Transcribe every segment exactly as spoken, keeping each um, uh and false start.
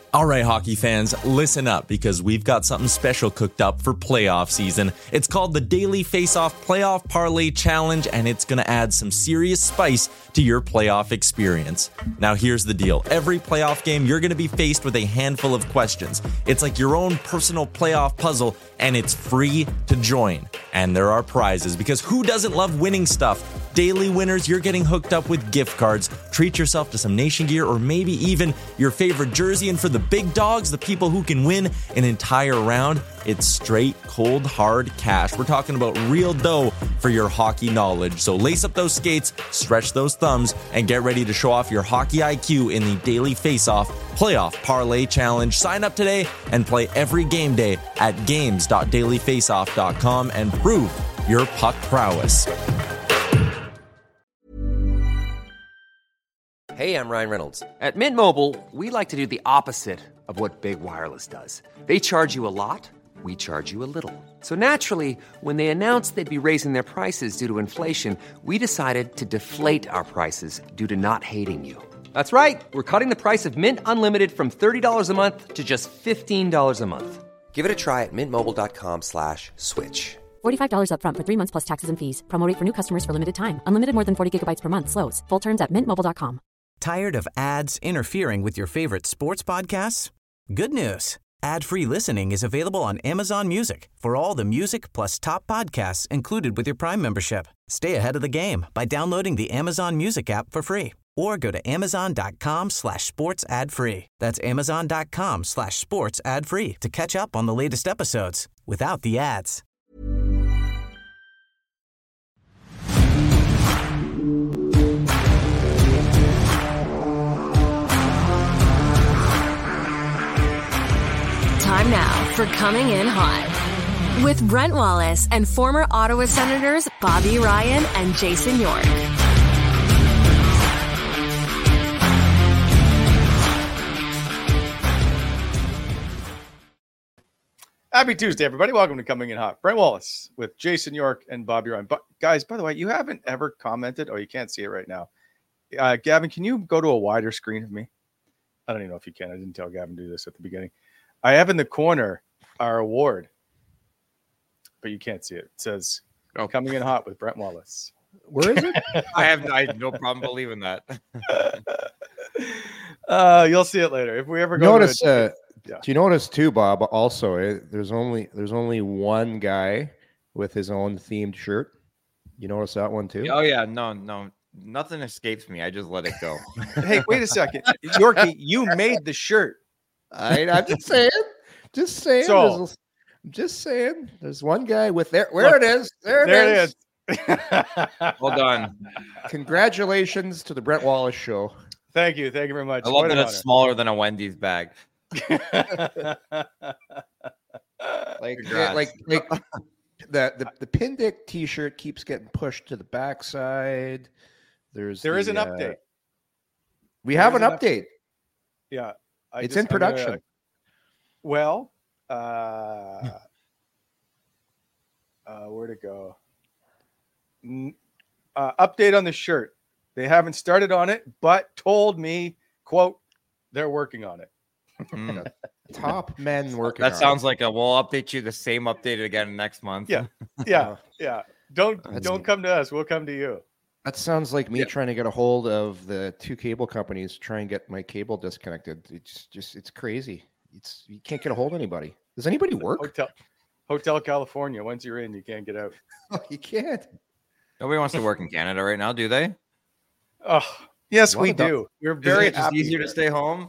All right, hockey fans, listen up because we've got something special cooked up for playoff season. It's called the Daily Face-Off Playoff Parlay Challenge, and it's going to add some serious spice to your playoff experience. Now, here's the deal. Every playoff game, you're going to be faced with a handful of questions. It's like your own personal playoff puzzle, and it's free to join. And there are prizes, because who doesn't love winning stuff? Daily winners, you're getting hooked up with gift cards. Treat yourself to some Nation gear or maybe even your favorite jersey. And for the big dogs, the people who can win an entire round, it's straight, cold, hard cash. We're talking about real dough for your hockey knowledge. So lace up those skates, stretch those thumbs, and get ready to show off your hockey I Q in the Daily Face-Off Playoff Parlay Challenge. Sign up today and play every game day at games dot daily face off dot com and prove your puck prowess. Hey, I'm Ryan Reynolds. At Mint Mobile, we like to do the opposite of what Big Wireless does. They charge you a lot, we charge you a little. So naturally, when they announced they'd be raising their prices due to inflation, we decided to deflate our prices due to not hating you. That's right. We're cutting the price of Mint Unlimited from thirty dollars a month to just fifteen dollars a month. Give it a try at mintmobile.com slash switch. forty-five dollars up front for three months plus taxes and fees. Promo rate for new customers for limited time. Unlimited more than forty gigabytes per month slows. Full terms at mint mobile dot com. Tired of ads interfering with your favorite sports podcasts? Good news. Ad-free listening is available on Amazon Music for all the music plus top podcasts included with your Prime membership. Stay ahead of the game by downloading the Amazon Music app for free or go to amazon.com slash sports ad free. That's amazon.com slash sports ad free to catch up on the latest episodes without the ads. Time now for Coming In Hot with Brent Wallace and former Ottawa Senators Bobby Ryan and Jason York. Happy Tuesday, everybody. Welcome to Coming In Hot. Brent Wallace with Jason York and Bobby Ryan. But guys, by the way, you haven't ever commented. Oh, you can't see it right now. Uh, Gavin, can you go to a wider screen of me? I don't even know if you can. I didn't tell Gavin to do this at the beginning. I have in the corner our award, but you can't see it. It says oh. Coming In Hot with Brent Wallace. Where is it? I have I have no problem believing that. uh, you'll see it later. If we ever go notice, to uh, yeah. Do you notice too, Bob? Also, eh, there's only there's only one guy with his own themed shirt. You notice that one too? Oh yeah, no, no, nothing escapes me. I just let it go. Hey, wait a second, Yorkie, you made the shirt. I, I'm just saying, just saying. So, I'm just saying. There's one guy with there. Where look, it is. There it there is. It is. Well done. Congratulations to the Brent Wallace Show. Thank you. Thank you very much. I love what that it's honor. Smaller than a Wendy's bag. like, yeah, like, like the, the the Pindick T-shirt keeps getting pushed to the backside. There's there the, is an uh, update. We there have an update. update. Yeah. I it's just, in production. Gonna, well, uh, uh, where'd it go? Uh, update on the shirt. They haven't started on it, but told me, quote, they're working on it. Mm. Top men working That on sounds it. like a, we'll update you the same update again next month. Yeah. Yeah. Yeah. Don't, That's don't come to us. We'll come to you. That sounds like me yeah. trying to get a hold of the two cable companies, try and get my cable disconnected. It's just, it's crazy. It's you can't get a hold of anybody. Does anybody work? Hotel, Hotel California. Once you're in, you can't get out. Oh, you can't. Nobody wants to work in Canada right now, do they? Oh, yes, Well, we the- do. We're very Is it just happy easier here. to stay home.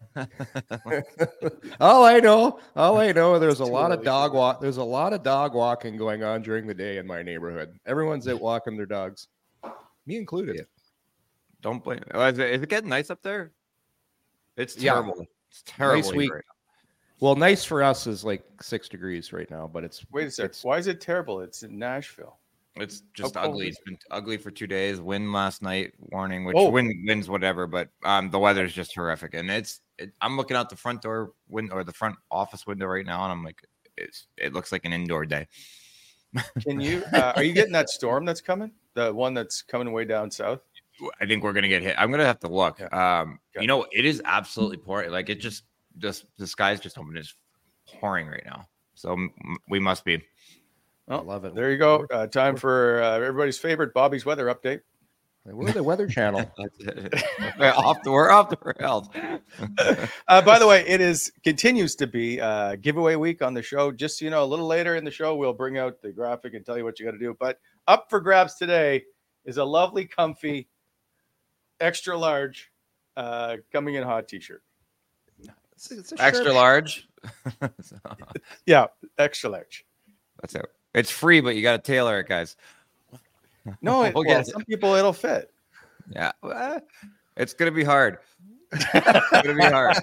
all I know, all I know, there's a It's too lot of early dog for walk. There's a lot of dog walking going on during the day in my neighborhood. Everyone's out walking their dogs, me included. Don't blame. Oh, is, it, is it getting nice up there? It's Yeah. terrible. It's terrible. Nice week. Right Well, nice for us is like six degrees right now, but it's Wait a second. it's- Why is it terrible? It's in Nashville. It's just Oh, ugly. oh, It's been ugly for two days. Wind last night, warning, which Oh. wind winds whatever, but um, the weather is just horrific. And it's it, I'm looking out the front door window or the front office window right now, and I'm like, it's it looks like an indoor day. Can you? Uh, are you getting that storm that's coming? The one that's coming way down south. I think we're gonna get hit. I'm gonna have to look. Yeah. Um, Okay. you know, it is absolutely pouring. Like it just just the sky's just open. It's pouring right now, so m- we must be. Oh, I love it. There you go. Uh, time for uh, everybody's favorite Bobby's weather update. We're the Weather Channel. we're off the we're off the rails. uh, by the way, it is continues to be uh, giveaway week on the show. Just so you know, a little later in the show, we'll bring out the graphic and tell you what you got to do. But up for grabs today is a lovely, comfy, extra large, uh, coming in hot T-shirt. It's, it's extra shirt. large. so. Yeah, extra large. That's it. It's free, but you got to tailor it, guys. No, it, we'll well, some people it'll fit. Yeah, well, it's gonna be hard. It's gonna be hard.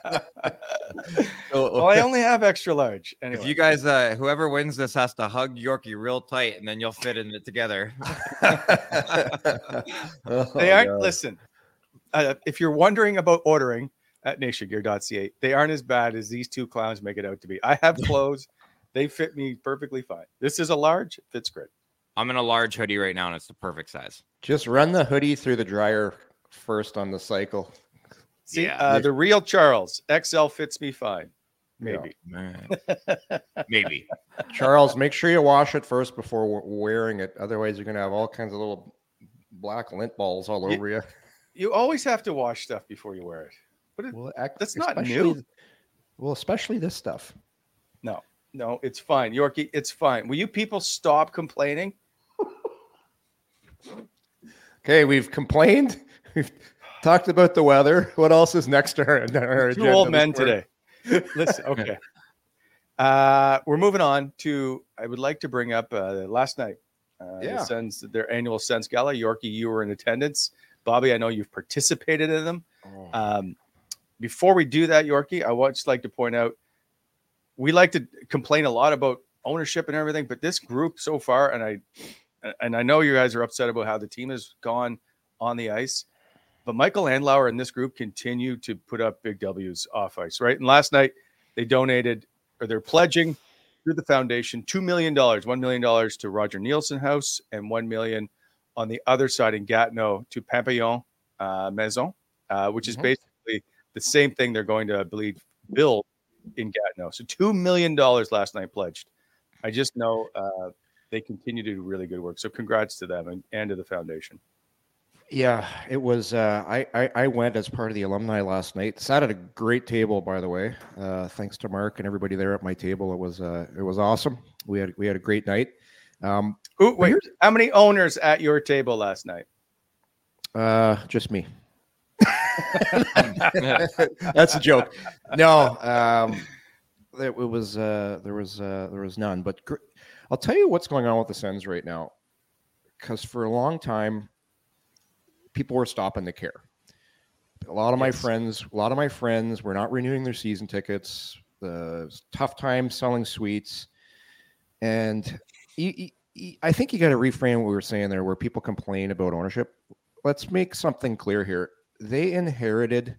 Well, I only have extra large. Anyway. If you guys, uh, whoever wins this, has to hug Yorkie real tight, and then you'll fit in it together. oh, they aren't. God. Listen, uh, if you're wondering about ordering at nation gear dot c a, they aren't as bad as these two clowns make it out to be. I have clothes; they fit me perfectly fine. This is a large; it fits great. I'm in a large hoodie right now, and it's the perfect size. Just run the hoodie through the dryer first on the cycle. See, yeah. uh, the real Charles, X L fits me fine. Maybe. Man. Maybe. Charles, make sure you wash it first before wearing it. Otherwise, you're going to have all kinds of little black lint balls all you, over you. You always have to wash stuff before you wear it. But it, well, that's not new. Well, especially this stuff. No, no, it's fine. Yorkie, it's fine. Will you people stop complaining? Okay, we've complained. We've talked about the weather. What else is next to our, our Two old men today. Listen, okay. Uh, we're moving on to, I would like to bring up uh, last night. Uh, yeah. The Sens, their annual Sens Gala. Yorkie, you were in attendance. Bobby, I know you've participated in them. Oh. Um, before we do that, Yorkie, I would just like to point out, we like to complain a lot about ownership and everything, but this group so far, and I and I know you guys are upset about how the team has gone on the ice, but Michael Andlauer and this group continue to put up big W's off ice, right? And last night they donated, or they're pledging through the foundation, two million dollars, one million dollars to Roger Nielsen House and one million dollars on the other side in Gatineau to Papillon uh, Maison, uh, which is mm-hmm. basically the same thing they're going to, I believe, build in Gatineau. So two million dollars last night pledged. I just know uh, they continue to do really good work. So congrats to them and, and to the foundation. Yeah, it was. Uh, I, I I went as part of the alumni last night. Sat at a great table, by the way. Uh, thanks to Mark and everybody there at my table. It was uh, it was awesome. We had we had a great night. Um, Ooh, wait, how many owners at your table last night? Uh, just me. That's a joke. No, um, it, it was uh, there was uh, there was none. But gr- I'll tell you what's going on with the Sens right now, because for a long time, people were stopping to care. A lot of yes. my friends, a lot of my friends were not renewing their season tickets. The tough time selling suites, and you, you, I think you got to reframe what we were saying there, where people complain about ownership. Let's make something clear here. They inherited.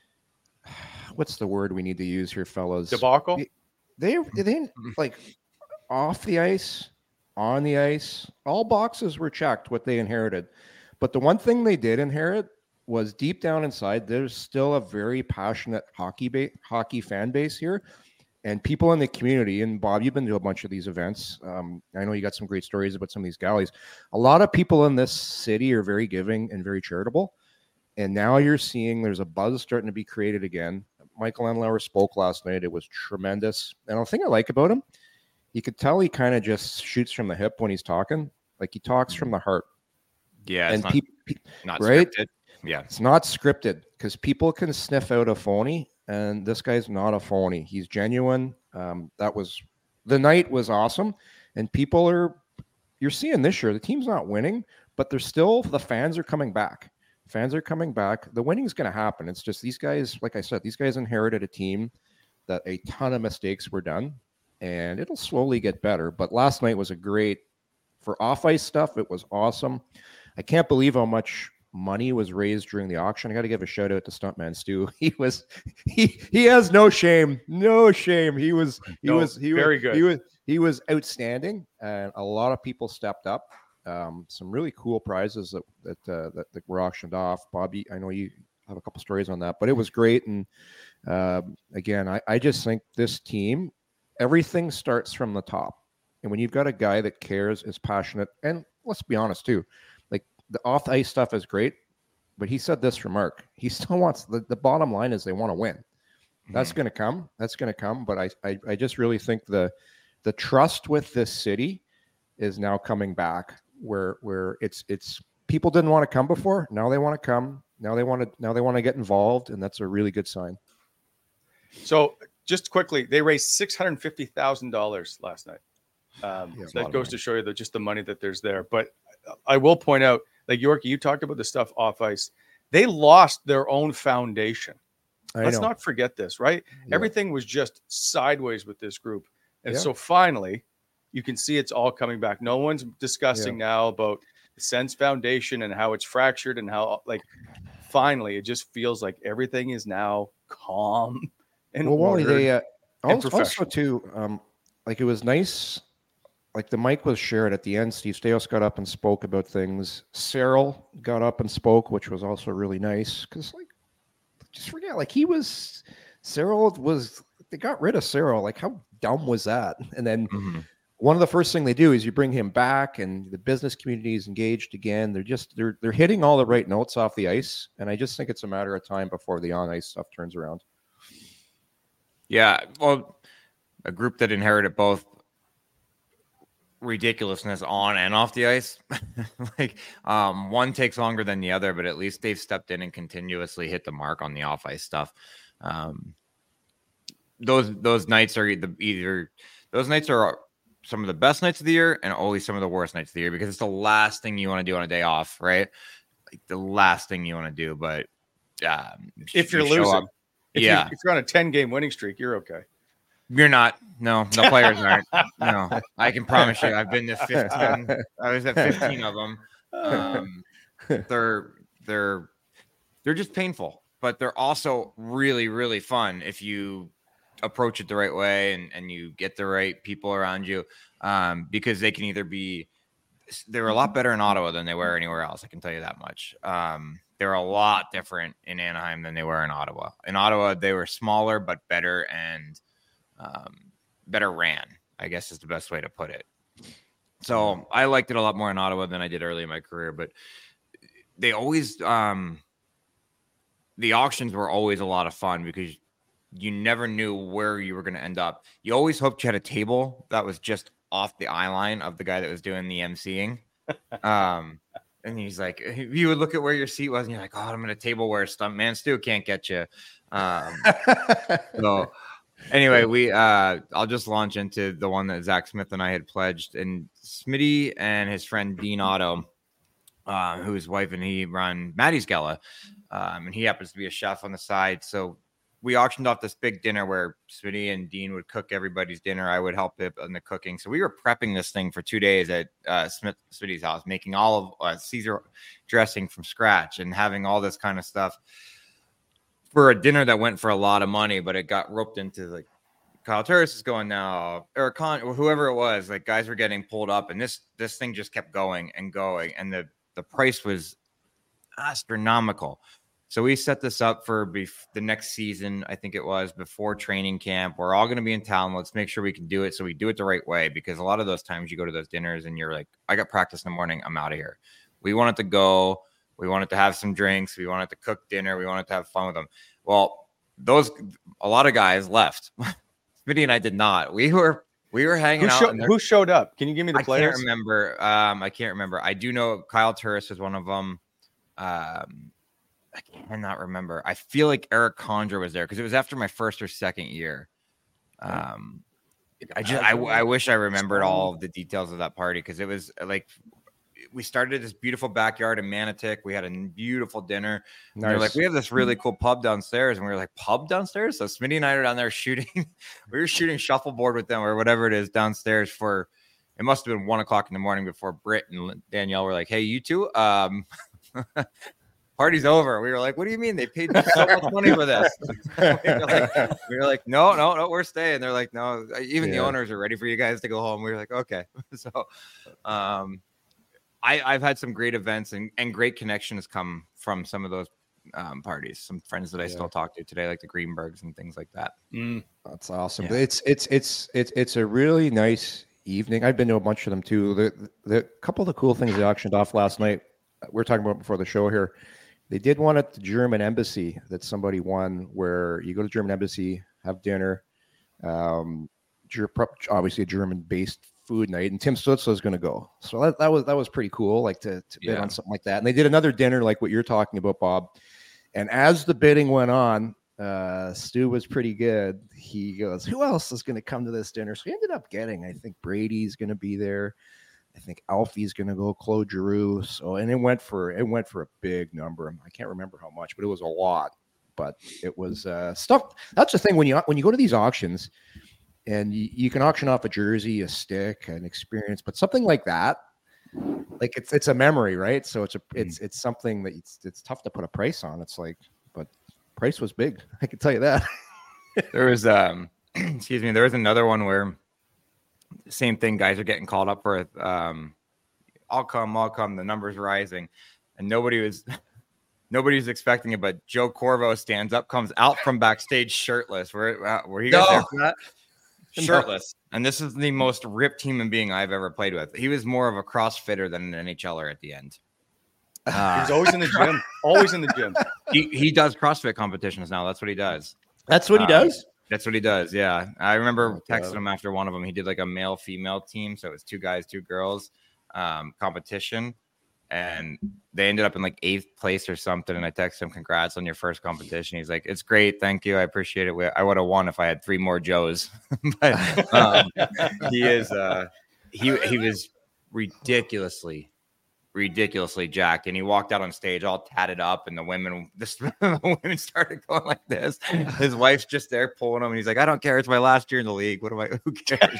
What's the word we need to use here, fellas? Debacle. They, they, they like off the ice, on the ice. All boxes were checked. What they inherited. But the one thing they did inherit was deep down inside, there's still a very passionate hockey ba- hockey fan base here, and people in the community. And Bob, you've been to a bunch of these events. Um, I know you got some great stories about some of these galleys. A lot of people in this city are very giving and very charitable. And now you're seeing there's a buzz starting to be created again. Michael Andlauer spoke last night. It was tremendous. And the thing I like about him, you could tell he kind of just shoots from the hip when he's talking. Like he talks from the heart. Yeah, and it's not, pe- pe- not right? scripted. Yeah, it's not scripted because people can sniff out a phony, and this guy's not a phony. He's genuine. Um, that was the night was awesome, and people are. You're seeing this year the team's not winning, but they're still the fans are coming back. Fans are coming back. The winning's going to happen. It's just these guys, like I said, these guys inherited a team that a ton of mistakes were done, and it'll slowly get better. But last night was a great for off ice stuff. It was awesome. I can't believe how much money was raised during the auction. I got to give a shout out to Stuntman Stu. He was, he he has no shame, no shame. He was, he no, was, he very was, good. He was, he was outstanding, and a lot of people stepped up. Um, some really cool prizes that that, uh, that that were auctioned off. Bobby, I know you have a couple stories on that. But it was great. And uh, again, I, I just think this team, everything starts from the top. And when you've got a guy that cares, is passionate, and let's be honest too, like the off ice stuff is great, but he said this for Mark. He still wants the, the bottom line is they want to win. That's mm-hmm. going to come. That's going to come. But I, I, I just really think the the trust with this city is now coming back, where where it's it's people didn't want to come before. Now they want to come. Now they want to now they want to get involved, and that's a really good sign. So just quickly, they raised six hundred fifty thousand dollars last night. Um, yeah, so that goes to show you that just the money that there's there. But I will point out, like Yorkie, you talked about the stuff off ice. They lost their own foundation. I Let's know. not forget this, right? Yeah. Everything was just sideways with this group. And Yeah. so finally, you can see it's all coming back. No one's discussing Yeah. now about the Sens Foundation and how it's fractured and how, like, finally, it just feels like everything is now calm and Well, Wally, ordered they uh, and also, also professional. too, um, like it was nice. Like the mic was shared at the end. Steve Stais got up and spoke about things. Cyril got up and spoke, which was also really nice. Because, like, just forget, like he was, Cyril was, they got rid of Cyril. Like, how dumb was that? And then Mm-hmm. one of the first thing they do is you bring him back, and the business community is engaged again. They're just, they're, they're hitting all the right notes off the ice. And I just think it's a matter of time before the on ice stuff turns around. Yeah, well, a group that inherited both ridiculousness on and off the ice. Like um, one takes longer than the other, but at least they've stepped in and continuously hit the mark on the off ice stuff. Um, those those nights are either, either those nights are some of the best nights of the year and always some of the worst nights of the year because it's the last thing you want to do on a day off, right? Like the last thing you want to do. But um, If you're you show losing, up- if, yeah, you, if you're on a ten game winning streak, you're okay. You're not. No, the players aren't. No, I can promise you. I've been to fifteen. I was at fifteen of them. Um, they're they're they're just painful, but they're also really really fun if you approach it the right way and and you get the right people around you. Um, because they can either be they're a lot better in Ottawa than they were anywhere else. I can tell you that much. Um, they're a lot different in Anaheim than they were in Ottawa. In Ottawa, they were smaller but better and um, better ran, I guess is the best way to put it. So I liked it a lot more in Ottawa than I did early in my career, but they always, um, the auctions were always a lot of fun because you never knew where you were going to end up. You always hoped you had a table that was just off the eye line of the guy that was doing the emceeing. Um, and he's like, you would look at where your seat was and you're like, oh, I'm at a table where Stuntman Stu can't get you. Um, so anyway, we uh I'll just launch into the one that Zach Smith and I had pledged, and Smitty and his friend Dean Otto, uh, whose wife and he run Maddie's Gala, um, and he happens to be a chef on the side. So we auctioned off this big dinner where Smitty and Dean would cook everybody's dinner. I would help it in the cooking. So we were prepping this thing for two days at uh, Smith Smitty's house, making all of uh, Caesar dressing from scratch and having all this kind of stuff for a dinner that went for a lot of money, but it got roped into like Kyle Turris is going now, or Con, or whoever it was. Like guys were getting pulled up, and this this thing just kept going and going, and the the price was astronomical. So we set this up for bef- the next season. I think it was before training camp. We're all going to be in town. Let's make sure we can do it. So we do it the right way, because a lot of those times you go to those dinners and you're like, I got practice in the morning. I'm out of here. We wanted to go. We wanted to have some drinks. We wanted to cook dinner. We wanted to have fun with them. Well, those a lot of guys left. Smitty and I did not. We were we were hanging Who, out. show, and who showed up? Can you give me the I players? can't remember. Um, I can't remember. I do know Kyle Turris was one of them. Um, I cannot remember. I feel like Eric Condra was there because it was after my first or second year. Um, I just I, I wish I remembered all of the details of that party because it was like we started this beautiful backyard in Manotick. We had a beautiful dinner. Nice. They're like, we have this really cool pub downstairs, and we were like, pub downstairs. So Smitty and I are down there shooting. We were shooting shuffleboard with them or whatever it is downstairs for. It must have been one o'clock in the morning before Britt and Danielle were like, "Hey, you two, um, party's over." We were like, "What do you mean? They paid so much money for this?" we, were like, we were like, "No, no, no, we're staying." They're like, "No, even yeah. the owners are ready for you guys to go home." We were like, "Okay." So, um, I, I've had some great events and, and great connections come from some of those um, parties. Some friends that I Yeah. still talk to today, like the Greenbergs and things like that. Mm. That's awesome. Yeah. It's it's it's it's it's a really nice evening. I've been to a bunch of them too. The the couple of the cool things they auctioned off last night. We were talking about before the show here. They did one at the German embassy that somebody won, where you go to the German embassy, have dinner, um, Ger- obviously a German-based food night, and Tim Stützle is going to go. So that, that was that was pretty cool, like to, to bid Yeah. on something like that. And they did another dinner, like what you're talking about, Bob. And as the bidding went on, uh, Stu was pretty good. He goes, "Who else is going to come to this dinner?" So he ended up getting, I think Brady's going to be there. I think Alfie's going to go, Claude Giroux. So, and it went for it went for a big number. I can't remember how much, but it was a lot. But it was uh, stuff. That's the thing when you when you go to these auctions, and you, you can auction off a jersey, a stick, an experience, but something like that, like it's it's a memory, right? So it's a it's it's something that it's it's tough to put a price on. It's like, but price was big. I can tell you that. There was um, excuse me, there was another one where same thing. Guys are getting called up for um, I'll come, I'll come. The numbers rising, and nobody was. Nobody was expecting it, but Joe Corvo stands up, comes out from backstage shirtless. Were, uh, were you guys No. there for that? Shirtless. And this is the most ripped human being I've ever played with. He was more of a CrossFitter than an NHLer at the end. Uh, He's always in the gym. Always in the gym. he, he does CrossFit competitions now. That's what he does. That's what he Uh, does. That's what he does. Yeah. I remember Oh, texting God. him after one of them. He did like a male female team. So it was two guys, two girls um, competition. And they ended up in like eighth place or something. And I texted him, "Congrats on your first competition." He's like, "It's great. Thank you. I appreciate it. I would have won if I had three more Joes." But um, he is, uh, he, he was ridiculously, ridiculously jacked. And he walked out on stage all tatted up. And the women, this, the women started going like this. His wife's just there pulling him. And he's like, "I don't care. It's my last year in the league. What am I? Who cares?"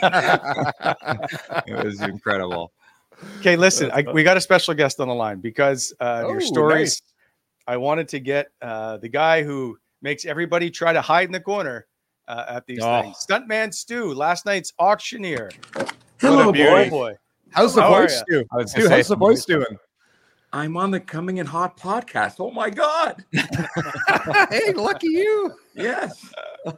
It was incredible. Okay, listen, I, we got a special guest on the line because uh, of your Oh, stories. I wanted to get uh, the guy who makes everybody try to hide in the corner uh, at these Oh. things. Stuntman Stu, last night's auctioneer. Hello, What a beauty. boy. boy. How's the How are voice ya? doing? I was Stu, gonna how's say- the voice doing? I'm on the Coming in Hot podcast. Oh my God. Hey, lucky you. Yes.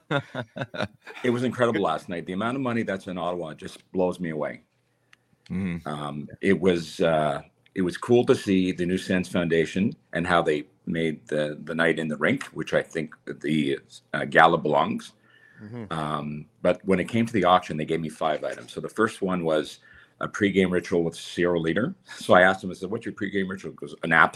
It was incredible last night. The amount of money that's in Ottawa just blows me away. Mhm. Um, it was uh, it was cool to see the New Sense Foundation and how they made the, the night in the rink, which I think the uh, gala belongs. Um, but when it came to the auction, they gave me five items. So the first one was a pregame ritual with Cyril Leader. So I asked him, I said, "What's your pregame ritual?" He goes, "A nap."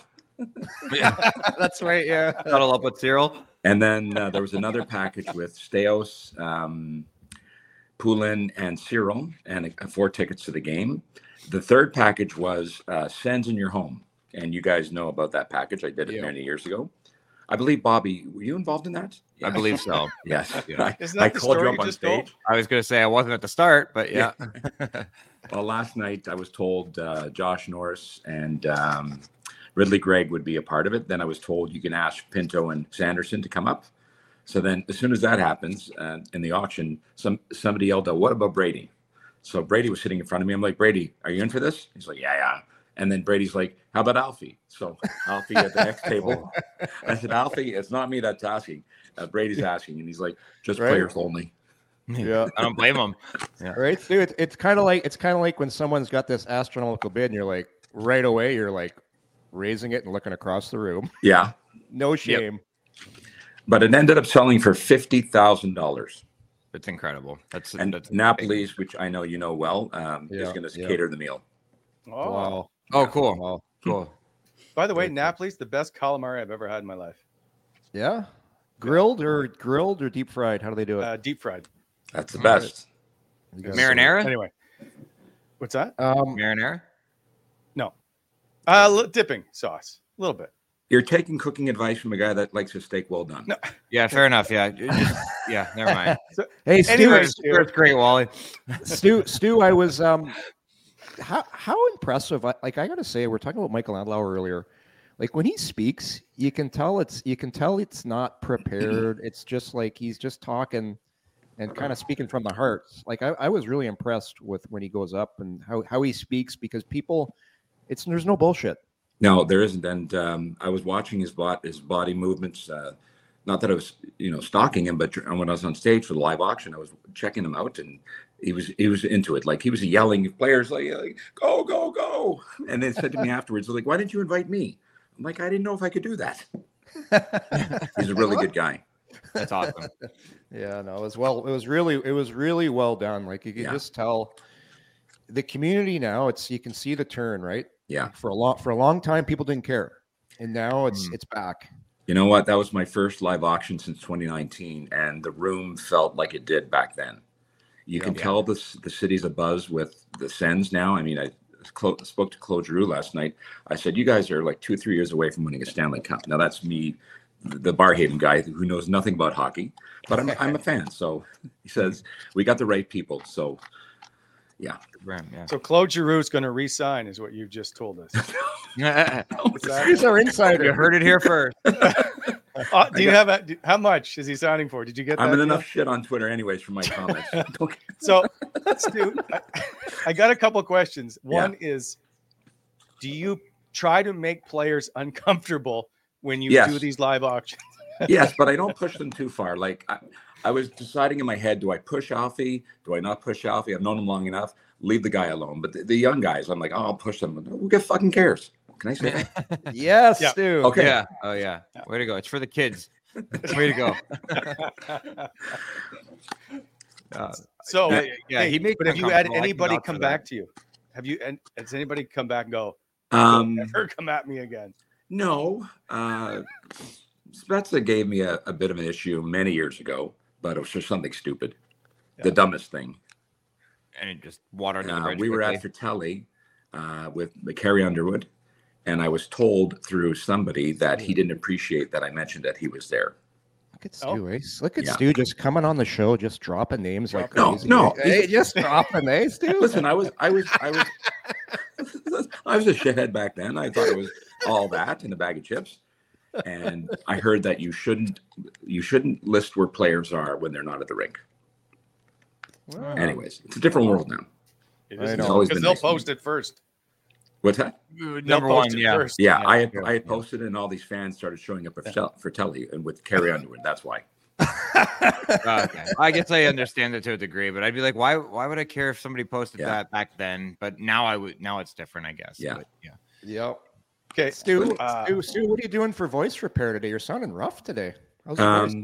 That's right. Yeah. Cuddle up with Cyril. And then uh, there was another package with Steos, um, Poulin, and Cyril, and uh, four tickets to the game. The third package was uh, Sens in Your Home. And you guys know about that package. I did it Yeah. many years ago. I believe, Bobby, were you involved in that? I believe so. Yes. Yeah. Isn't I that the called you story up you on just told? stage. I was going to say I wasn't at the start, but yeah. Well, last night I was told uh, Josh Norris and um, Ridley Gregg would be a part of it. Then I was told you can ask Pinto and Sanderson to come up. So then as soon as that happens uh, in the auction, some somebody yelled out, "What about Brady?" So Brady was sitting in front of me. I'm like, "Brady, are you in for this?" He's like, "Yeah, yeah." And then Brady's like, "How about Alfie?" So Alfie at the next table. I said, "Alfie, it's not me that's asking. Uh, Brady's asking." And he's like, "Just Right. players only." Yeah. I don't blame him. Right, Stu. It's, it's kind of like it's kind of like when someone's got this astronomical bid, and you're like, right away, you're like raising it and looking across the room. Yeah. No shame. But it ended up selling for fifty thousand dollars. It's incredible. That's And that's Napoli's, which I know you know well, um, is Yeah, going to yeah. cater the meal. Oh. Wow. Oh, cool. Wow. Cool. By the way, Very cool. Napoli's the best calamari I've ever had in my life. Yeah. Grilled or grilled or deep fried? How do they do it? Uh, deep fried. That's the All right. best. You guys- Marinara? Anyway, what's that? Um, Marinara? No. Uh, li- dipping sauce. A little bit. You're taking cooking advice from a guy that likes his steak well done. No. Yeah, fair enough. Yeah. You just- yeah, never mind. hey, Stu. Anyway, It's, it's great, Wally. Stu, Stu, I was um, how how impressive! I, like I gotta say, we're talking about Michael Andlauer earlier. Like when he speaks, you can tell it's you can tell it's not prepared. It's just like he's just talking and kind of speaking from the heart. Like I, I was really impressed with when he goes up and how how he speaks because people, it's there's no bullshit. No, there isn't. And um, I was watching his bot, his body movements. Uh, not that I was, you know, stalking him, but when I was on stage for the live auction, I was checking him out, and he was he was into it. Like he was yelling at players, like, like "Go, go, go!" And they said to me afterwards, "Like, why didn't you invite me?" I'm like, "I didn't know if I could do that." He's a really good guy. That's awesome. Yeah, no, it was well. It was really, it was really well done. Like you could Yeah. just tell the community now. It's you can see the turn, right? Yeah. For a long for a long time, people didn't care, and now it's Mm. it's back. You know what? That was my first live auction since twenty nineteen, and the room felt like it did back then. You Yeah. can Yeah. tell this the city's abuzz with the Sens now. I mean, I clo- spoke to Claude Giroux last night. I said, "You guys are like two, three years away from winning a Stanley Cup." Now that's me, the Barhaven guy who knows nothing about hockey, but I'm I'm a fan. So he says we got the right people. So yeah, Right, yeah. So Claude Giroux is going to re-sign, is what you've just told us. What's that? He's our insider. You heard it here first. Uh, do you have a, do- how much is he signing for? Did you get that? I'm in deal? enough shit on Twitter anyways for my comments. Okay. So let's do. I, I got a couple questions. One is, do you try to make players uncomfortable when you Yes. do these live auctions? Yes, but I don't push them too far. Like I, I was deciding in my head, do I push Alfie? Do I not push Alfie? I've known him long enough. Leave the guy alone. But the, the young guys, I'm like, oh, I'll push them. Who get fucking cares? Can I say that? Yes, Yeah. Stu. Okay. Yeah. Oh yeah. Way to go. It's for the kids. Way to go. Uh, So yeah, yeah, hey, he makes but me have you had uncomfortable. I can anybody vouch come for that. back to you? Have you? And has anybody come back and go? Um, Don't ever come at me again. no. Uh, Spezza gave me a, a bit of an issue many years ago, but it was just something stupid. The Yeah. dumbest thing. And it just water under the Uh, bridge. we were quickly. at Fratelli uh, with Carrie Underwood, and I was told through somebody that he didn't appreciate that I mentioned that he was there. Look at Oh. Stu. eh? Look at Yeah. Stu just coming on the show, just dropping names like No, crazy. no. Hey, just dropping, eh, Stu? Listen, I was, I was, I was, I was a shithead back then. I thought it was all that in a bag of chips, and I heard that you shouldn't, you shouldn't list where players are when they're not at the rink. Wow. Anyways, it's a different world now. It I is know. always because been they'll nice to me. post it first. What's that? Number They'll one, post it yeah. first. Yeah, I had, yeah, I had yeah. posted it, and all these fans started showing up at Fratelli- Fratelli and with Carrie Underwood. That's why. Uh, okay. I guess I understand it to a degree, but I'd be like, why? Why would I care if somebody posted Yeah. that back then? But now I would. Now it's different, I guess. Yeah. But, yeah. Yep. Okay, Stu, uh, Stu, Stu, what are you doing for voice repair today? You're sounding rough today. How's your voice? Um,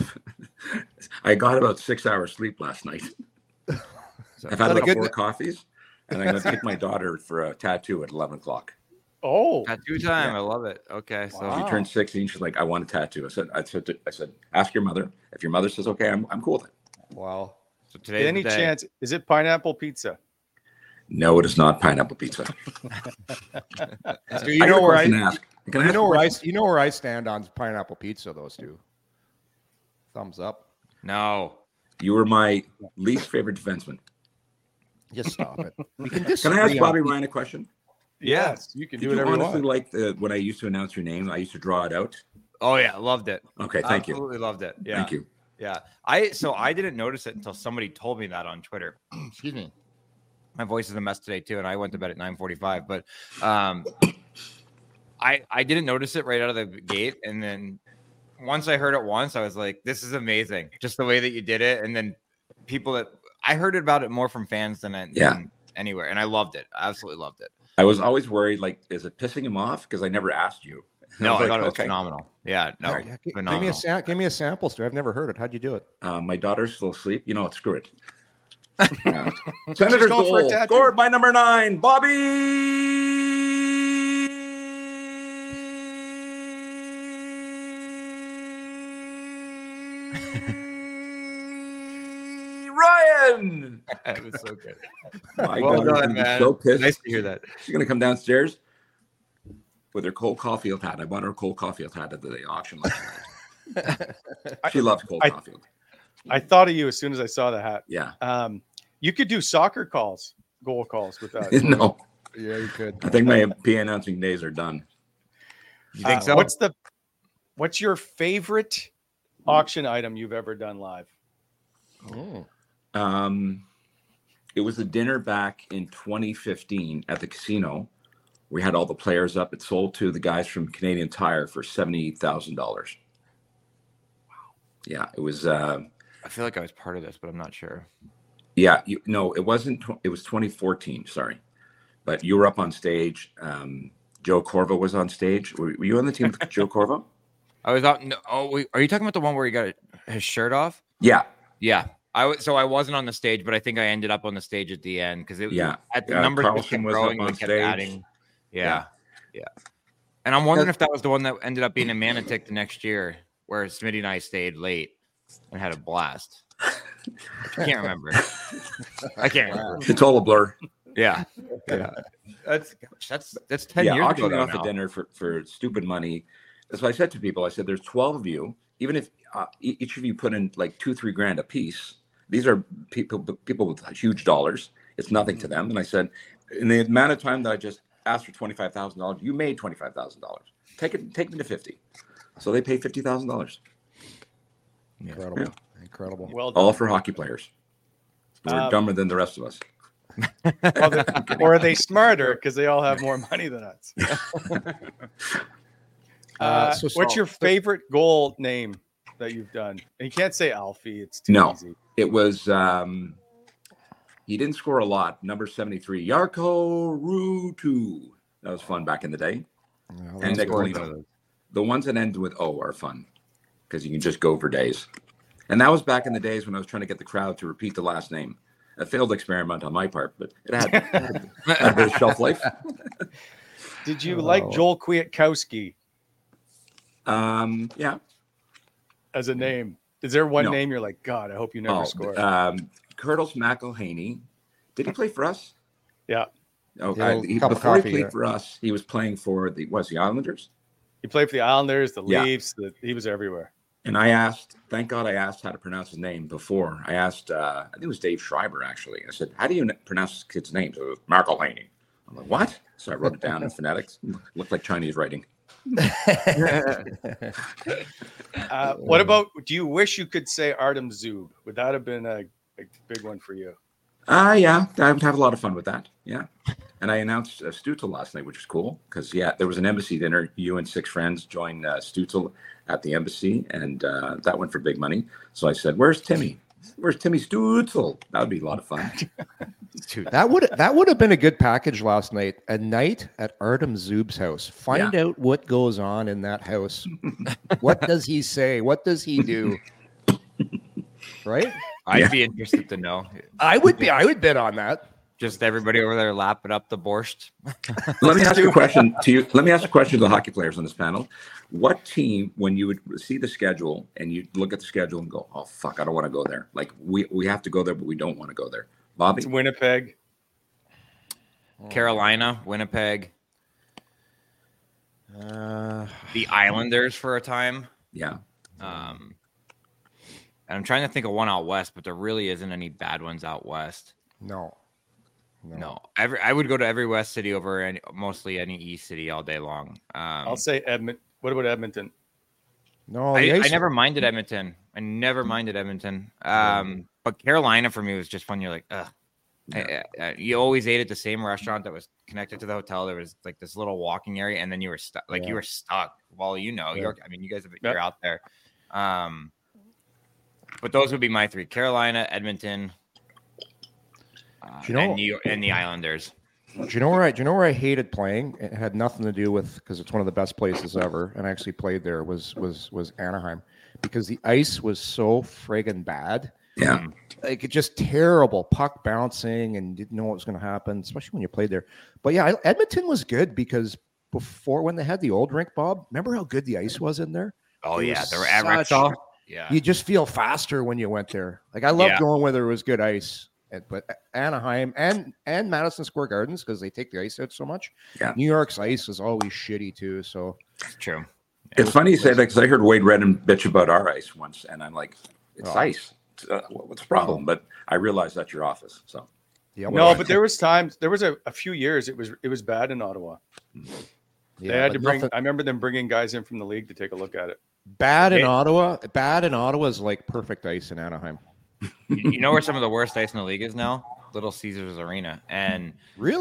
I got about six hours sleep last night. I've had that a about good four ni- coffees, and I'm going to take my daughter for a tattoo at eleven o'clock. Oh, Tattoo time. I love it. Okay. So Wow. She turned sixteen. She's like, "I want a tattoo." I said, "I said, to- I said, ask your mother. If your mother says okay, I'm, I'm cool with it." Wow. so today's any the day. chance? Is it pineapple pizza? No, it is not pineapple pizza. Stu, you I know got a where I, question to ask. Can I you ask know a where I, question? you know where I stand on pineapple pizza, though, Stu. Thumbs up. No. You were my least favorite defenseman. Just stop it. We can Can disagree I ask on Bobby pizza. Ryan a question? Yes, you can Did do you whatever you honestly want. like the, when I used to announce your name? I used to draw it out. Oh yeah, loved it. Okay, thank you. Absolutely loved it. Yeah. Thank you. Yeah. I so I didn't notice it until somebody told me that on Twitter. Excuse me. My voice is a mess today too, and I went to bed at nine forty-five. But um I I didn't notice it right out of the gate. And then once I heard it once, I was like, this is amazing. Just the way that you did it. And then people that I heard about it more from fans than, I, Yeah. than anywhere. And I loved it. I absolutely loved it. I was always worried, like, is it pissing him off? Because I never asked you. No, was I like, thought it was okay. phenomenal. Yeah, no, Yeah, gi- give me phenomenal. a sa- give me a sample, Stu. I've never heard it. How'd you do it? Uh, my daughter's still asleep. You know what? Screw it. Uh, Senator's going for a goal tattoo. scored by number nine, Bobby Ryan. It was so good. My Well daughter's done, gonna be man. so pissed. Nice to hear that. She's gonna come downstairs with her Cole Caulfield hat. I bought her a Cole Caulfield hat at the auction last night. She loves Cole I- Caulfield. I thought of you as soon as I saw the hat. Yeah. Um, you could do soccer calls, goal calls with that. No, Yeah, you could. I think my P A announcing days are done. You think Uh, so? What's the what's your favorite auction item you've ever done live? Oh. Um, it was a dinner back in twenty fifteen at the casino We had all the players up. It sold to the guys from Canadian Tire for seventy thousand dollars. Wow. Yeah, it was. Uh, I feel like I was part of this, but I'm not sure. Yeah, you, no, it wasn't. It was twenty fourteen. Sorry, but you were up on stage. Um, Joe Corvo was on stage. Were, were you on the team with Joe Corvo? I was out. No, oh, wait, are you talking about the one where he got his shirt off? Yeah, yeah. I was so I wasn't on the stage, but I think I ended up on the stage at the end because it yeah at the uh, numbers Carlson kept was growing up on and kept stage. adding. Yeah, yeah, yeah. And I'm wondering if that was the one that ended up being in Manitic the next year, where Smitty and I stayed late and had a blast. I can't remember. I can't remember. It's all a blur. Yeah, yeah. That's that's that's ten yeah, years ago. auctioning now off a dinner for, for stupid money. That's what I said to people. I said, "There's twelve of you. Even if uh, each of you put in like two, three grand a piece, these are people people with huge dollars. It's nothing to them." And I said, in the amount of time that I just asked for twenty five thousand dollars, you made twenty five thousand dollars. Take it, take me to fifty. So they paid fifty thousand dollars. Incredible, yeah. Incredible. Well done. All for hockey players. We're um, dumber than the rest of us. Well, or are they smarter because they all have more money than us? uh, uh, so, what's your favorite goal name that you've done? And you can't say Alfie; it's too no, easy. It was. Um, he didn't score a lot. Number seventy-three, Jarkko Ruutu. That was fun back in the day. Yeah, and Nicolino. The ones that end with O are fun because you can just go for days. And that was back in the days when I was trying to get the crowd to repeat the last name. A failed experiment on my part, but it had, it had, had a bit of shelf life. Did you oh. like Joel Kwiatkowski? Um, yeah. As a name. Is there one no. name you're like, God, I hope you never oh, score? Um, Curtis McElhaney. Did he play for us? Yeah. Oh, I, he, before coffee, he played yeah. for us, he was playing for the was the Islanders. He played for the Islanders, the yeah. Leafs. The, he was everywhere. And I asked, thank God I asked how to pronounce his name before. I asked, uh, I think it was Dave Schreiber, actually. I said, how do you pronounce this kid's name? So it was McElhaney. I'm like, what? So I wrote it down in phonetics. It looked like Chinese writing. uh, what about, do you wish you could say Artem Zub? Would that have been a, a big one for you? Uh, yeah, I would have a lot of fun with that. Yeah. And I announced uh, Stutzel last night, which was cool because, yeah, there was an embassy dinner. You and six friends joined uh, Stutzel at the embassy, and uh, that went for big money. So I said, where's Timmy? Where's Timmy Stutzel? That would be a lot of fun. that would that would have been a good package last night. A night at Artem Zub's house. Find yeah. out what goes on in that house. What does he say? What does he do? Right? I'd yeah. be interested to know. I would be. I would bet on that. Just everybody over there lapping up the borscht. Let me ask you a question to you. Let me ask a question to the hockey players on this panel. What team, when you would see the schedule and you look at the schedule and go, "Oh fuck, I don't want to go there." Like we we have to go there, but we don't want to go there. Bobby, it's Winnipeg, Carolina, Winnipeg, uh, the Islanders for a time. Yeah. Um, and I'm trying to think of one out west, but there really isn't any bad ones out west. No. No, no. Every I would go to every West city over any, mostly any East city all day long. Um, I'll say Edmonton. What about Edmonton? No, I, I never minded Edmonton. I never minded Edmonton. Um, but Carolina for me was just fun. You're like, ugh. Yeah. I, I, you always ate at the same restaurant that was connected to the hotel. There was like this little walking area, and then you were stuck. Like yeah. you were stuck. Well, you know, yeah. you're. I mean, you guys have you're yeah. out there. Um, but those would be my three: Carolina, Edmonton. Uh, you know, and, New York, and the Islanders. Do you know where I? Do you know where I hated playing? It had nothing to do with because it's one of the best places ever, and I actually played there. Was was was Anaheim because the ice was so friggin' bad. Yeah, like it just terrible puck bouncing, and didn't know what was going to happen, especially when you played there. But yeah, Edmonton was good because before when they had the old rink, Bob, remember how good the ice was in there? Oh it yeah, there were at Rexall. Yeah, you just feel faster when you went there. Like I love yeah. going where there was good ice. But Anaheim and and Madison Square Gardens because they take the ice out so much. Yeah, New York's ice is always shitty too. So true. Yeah. It's funny you say that because I heard Wade Redden bitch about our ice once, and I'm like, it's oh. ice. Uh, what's the problem? But I realized that's your office. So yeah, no, but there was times there was a, a few years it was it was bad in Ottawa. Yeah, they had to bring. Nothing... I remember them bringing guys in from the league to take a look at it. Bad in yeah. Ottawa. Bad in Ottawa is like perfect ice in Anaheim. You know where some of the worst ice in the league is now? Little Caesars Arena. And really,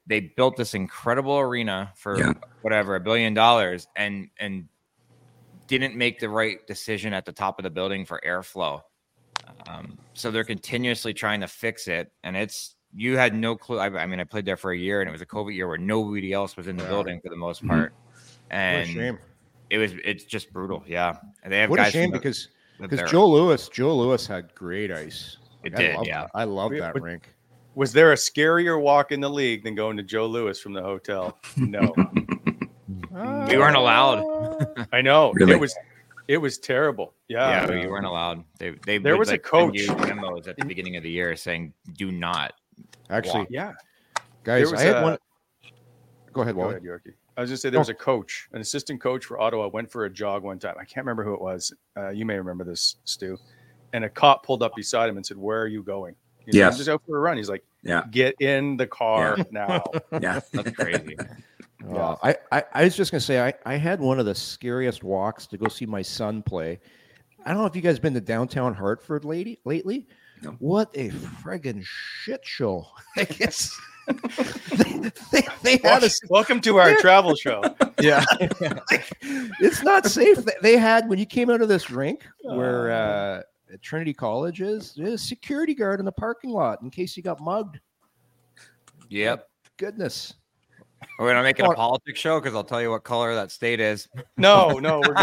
they built this incredible arena for Yeah. whatever a billion dollars, and and didn't make the right decision at the top of the building for airflow. Um, so they're continuously trying to fix it, and it's you had no clue. I, I mean, I played there for a year, and it was a COVID year where nobody else was in the Yeah. building for the most Mhm. part, What a and shame. it was it's just brutal. Yeah, and they have What a guys shame from the- because live because there. Joe Lewis, Joe Lewis had great ice. It I did, love yeah. that. I love We- that we- rink. Was there a scarier walk in the league than going to Joe Lewis from the hotel? No. We weren't allowed. I know. Really? It was it was terrible. Yeah. Yeah, you weren't allowed. They they There would, was a like, send coach. you memos at the beginning of the year saying do not. Actually, walk. Yeah. guys, There was I had a- one. Go ahead, Go Wally. ahead, Yorkie. I was just say there was a coach, an assistant coach for Ottawa, went for a jog one time. I can't remember who it was. Uh, you may remember this, Stu. And a cop pulled up beside him and said, "Where are you going?" He's like, Yes. "I'm just out for a run." He's like, Yeah. "Get in the car now." Yeah. That's crazy. Uh, I, I, I was just gonna say I, I had one of the scariest walks to go see my son play. I don't know if you guys been to downtown Hartford lately. Lately, No. what a friggin' shit show! I guess they, they, they had a Welcome to our travel show. yeah. It's not safe. They- They had when you came out of this rink where uh, Trinity College is, there's a security guard in the parking lot in case you got mugged. Yep. Goodness. We're gonna make it Oh. a politics show because I'll tell you what color that state is. No, no, we're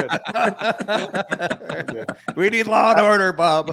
good. We need law and order, Bob.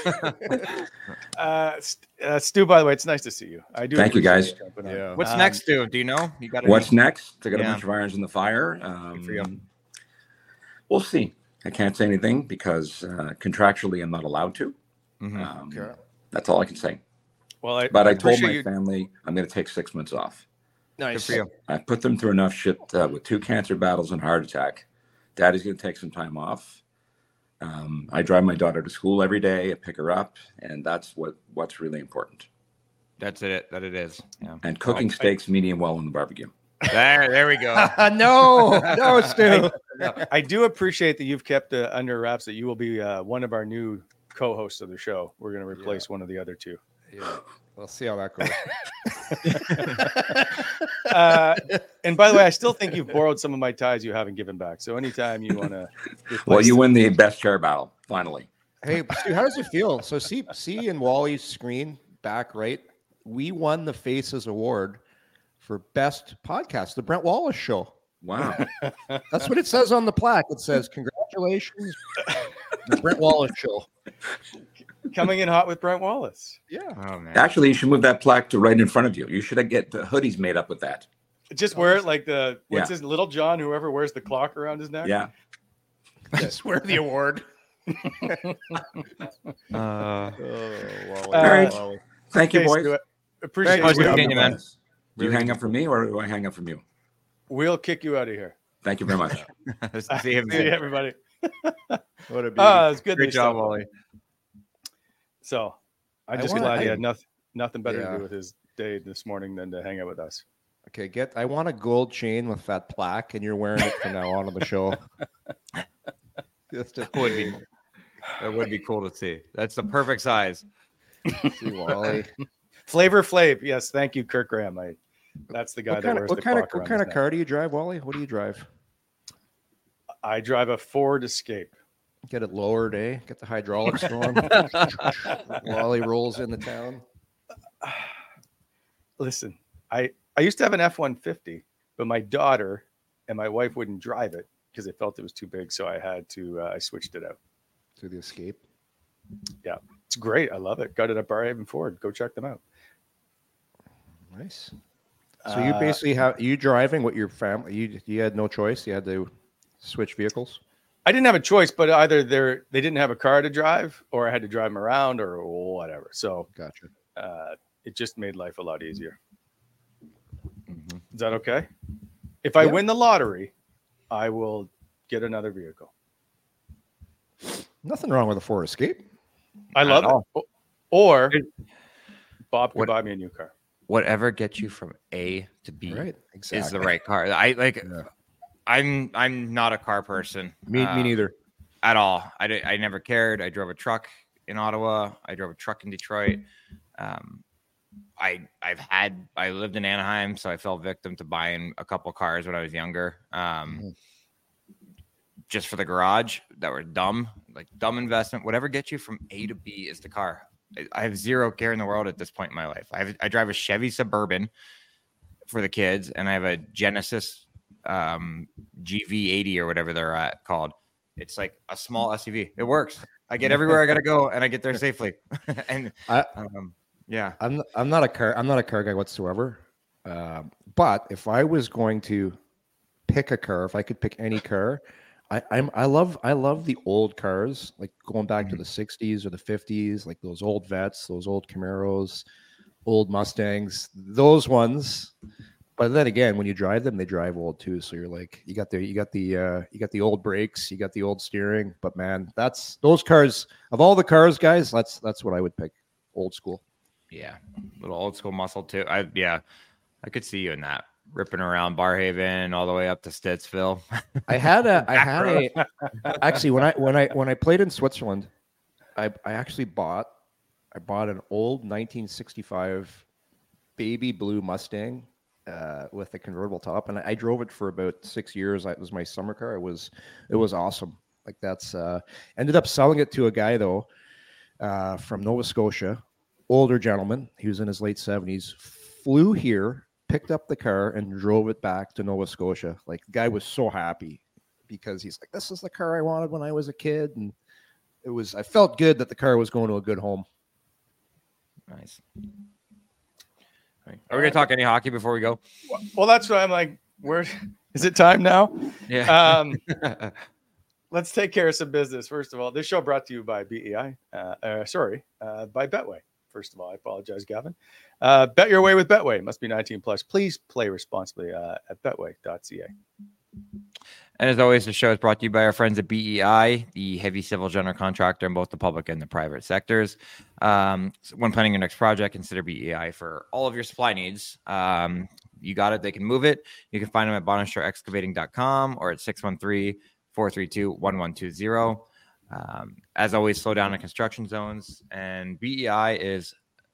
Uh, St- uh, Stu, by the way, it's nice to see you. I do. Thank you, appreciate guys. jumping on. Yeah. What's Um, next, Stu? Do you know? You got What's next? I got Yeah. a bunch of irons in the fire. Um, for you. We'll see. I can't say anything because uh, contractually I'm not allowed to. Mhm. Um, Okay. That's all I can say. Well, I, But I, told appreciate my you. family I'm going to take six months off. Good for you. I put them through enough shit uh, with two cancer battles and heart attack. Daddy's going to take some time off. Um, I drive my daughter to school every day. I pick her up, and that's what what's really important. That's it. That it is. Yeah. And cooking steaks medium well on the barbecue. There, there we go. no, no, Stu. I do appreciate that you've kept uh, under wraps that you will be uh, one of our new co-hosts of the show. We're going to replace one of the other two. Yeah. We'll see how that goes. Uh, and by the way, I still think you've borrowed some of my ties you haven't given back. So anytime you want to, Well, you win the best chair battle finally. Hey, Stu, how does it feel? So see, see in Wally's screen back right, we won the Faces Award for best podcast, the Brent Wallace Show. Wow. That's what it says on the plaque. It says, "Congratulations, the Brent Wallace Show." coming in hot with Brent Wallace. Yeah. Oh man. Actually, you should move that plaque to right in front of you. You should get the hoodies made up with that. Just wear it like the what's Yeah. his Little John, whoever wears the clock around his neck. Yeah. Just wear the award. Uh, Uh, All right. Thank you, okay, boys. Stu, appreciate Thanks, you. Stu. Seeing you, man. Do you hang up from me or do I hang up from you? We'll kick you out of here. Thank you very much. see him. See you, everybody. What a beauty. Ah, it's good. Great they job, stopped. Wally. So I'm I just wanna- glad he I- had nothing nothing better Yeah. to do with his day this morning than to hang out with us. Okay, get. I want a gold chain with that plaque, and you're wearing it from now on on the show. Just to Would be, that would be cool to see. That's the perfect size. see Wally. Flavor Flav. Yes, thank you, Kirk Graham. I, that's the guy What that kind of wears what the kind of clock what around kind his of neck. car do you drive, Wally? What do you drive? I drive a Ford Escape. Get it lowered, eh? Get the hydraulics going. Wally rolls into town. Listen, I I used to have an F one fifty, but my daughter and my wife wouldn't drive it because they felt it was too big. So I had to uh, I switched it out. To the Escape. Yeah, it's great. I love it. Got it at Barhaven Ford. Go check them out. Nice. So you Uh, basically have you driving what your family you you had no choice. You had to switch vehicles. I didn't have a choice, but either they they didn't have a car to drive, or I had to drive them around, or whatever. So Gotcha. uh, it just made life a lot easier. Mhm. Is that okay? If I Yeah. win the lottery, I will get another vehicle. Nothing wrong with a Ford Escape. I Not love at it. O- Or Bob could What- buy me a new car. Whatever gets you from A to B Right. Exactly. is the right car. I like. Yeah. I'm I'm not a car person. Me, uh, me neither. At all. I, di- I never cared. I drove a truck in Ottawa. I drove a truck in Detroit. Um, I I've had I lived in Anaheim, so I fell victim to buying a couple cars when I was younger. Um, mm-hmm. Just for the garage that were dumb, like dumb investment. Whatever gets you from A to B is the car. I, I have zero care in the world at this point in my life. I have I drive a Chevy Suburban for the kids, and I have a Genesis um, G V eighty or whatever they're at called. It's like a small S U V. It works. I get everywhere I got to go, and I get there safely. and I, um, yeah, I'm I'm not a car I'm not a car guy whatsoever. Uh, but if I was going to pick a car, if I could pick any car, I I'm I love I love the old cars, like going back mm-hmm. to the sixties or the fifties, like those old Vets, those old Camaros, old Mustangs, those ones. But then again, when you drive them, they drive old too. So you're like, you got the, you got the, uh, you got the old brakes, you got the old steering. But man, that's those cars of all the cars, guys. That's that's what I would pick. Old school. Yeah, little old school muscle too. I yeah, I could see you in that, ripping around Barhaven all the way up to Stittsville. I had a, I had a. Actually, when I when I when I played in Switzerland, I I actually bought, I bought an old nineteen sixty-five baby blue Mustang. Uh, with a convertible top, and I, I drove it for about six years. It was my summer car. It was, it was awesome. Like that's uh, ended up selling it to a guy though, uh, from Nova Scotia, older gentleman. He was in his late seventies. Flew here, picked up the car, and drove it back to Nova Scotia. Like the guy was so happy because he's like, "This is the car I wanted when I was a kid," and it was. I felt good that the car was going to a good home. Nice. Are we going to talk any hockey before we go? Well, that's what I'm like. Where is it time now? Yeah. Um, let's take care of some business. First of all, this show brought to you by B E I. Uh, uh, sorry, uh, by Betway. First of all, I apologize, Gavin. Uh, bet your way with Betway. Must be nineteen plus. Please play responsibly uh, at betway dot c a. And as always, the show is brought to you by our friends at B E I, the heavy civil general contractor in both the public and the private sectors. Um, so when planning your next project, consider B E I for all of your supply needs. Um, you got it. They can move it. You can find them at bonnester excavating dot com or at six one three, four three two, one one two zero. Um, as always, slow down in construction zones. And B E I is,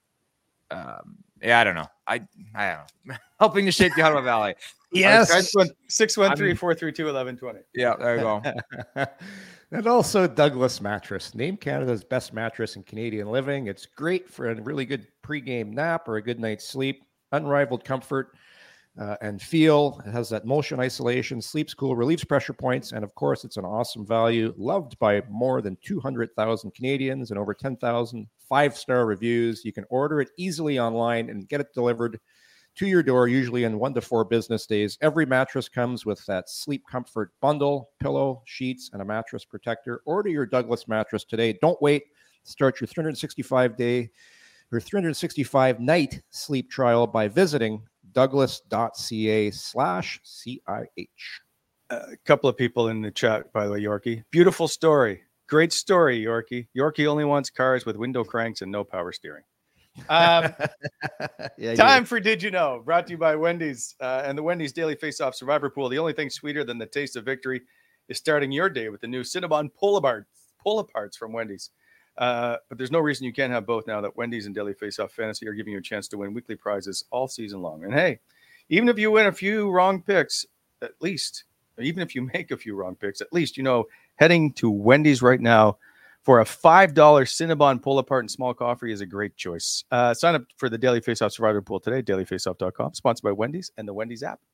um, yeah, I don't know. I, I don't know. Helping to shape the Ottawa Valley. Yes. six one three, four three two, one one two zero. Yeah, there you go. And also Douglas Mattress, named Canada's best mattress in Canadian living. It's great for a really good pregame nap or a good night's sleep. Unrivaled comfort uh, and feel. It has that motion isolation, sleeps cool, relieves pressure points, and of course, it's an awesome value. Loved by more than two hundred thousand Canadians and over ten thousand five-star reviews. You can order it easily online and get it delivered to your door, usually in one to four business days. Every mattress comes with that sleep comfort bundle, pillow, sheets, and a mattress protector. Order your Douglas mattress today. Don't wait. Start your three hundred sixty-five day or three hundred sixty-five night sleep trial by visiting douglas.ca slash CIH. A couple of people in the chat, by the way, Yorkie. Beautiful story. Great story, Yorkie. Yorkie only wants cars with window cranks and no power steering. Um, yeah, time yeah. for Did You Know? Brought to you by Wendy's uh, and the Wendy's Daily Face-Off Survivor Pool. The only thing sweeter than the taste of victory is starting your day with the new Cinnabon pull-aparts, pull-aparts from Wendy's. Uh, but there's no reason you can't have both now that Wendy's and Daily Face-Off Fantasy are giving you a chance to win weekly prizes all season long. And hey, even if you win a few wrong picks, at least, even if you make a few wrong picks, at least you know heading to Wendy's right now for a five dollar Cinnabon pull-apart and small coffee is a great choice. Uh, sign up for the Daily Face-Off Survivor Pool today, daily face off dot com, sponsored by Wendy's and the Wendy's app.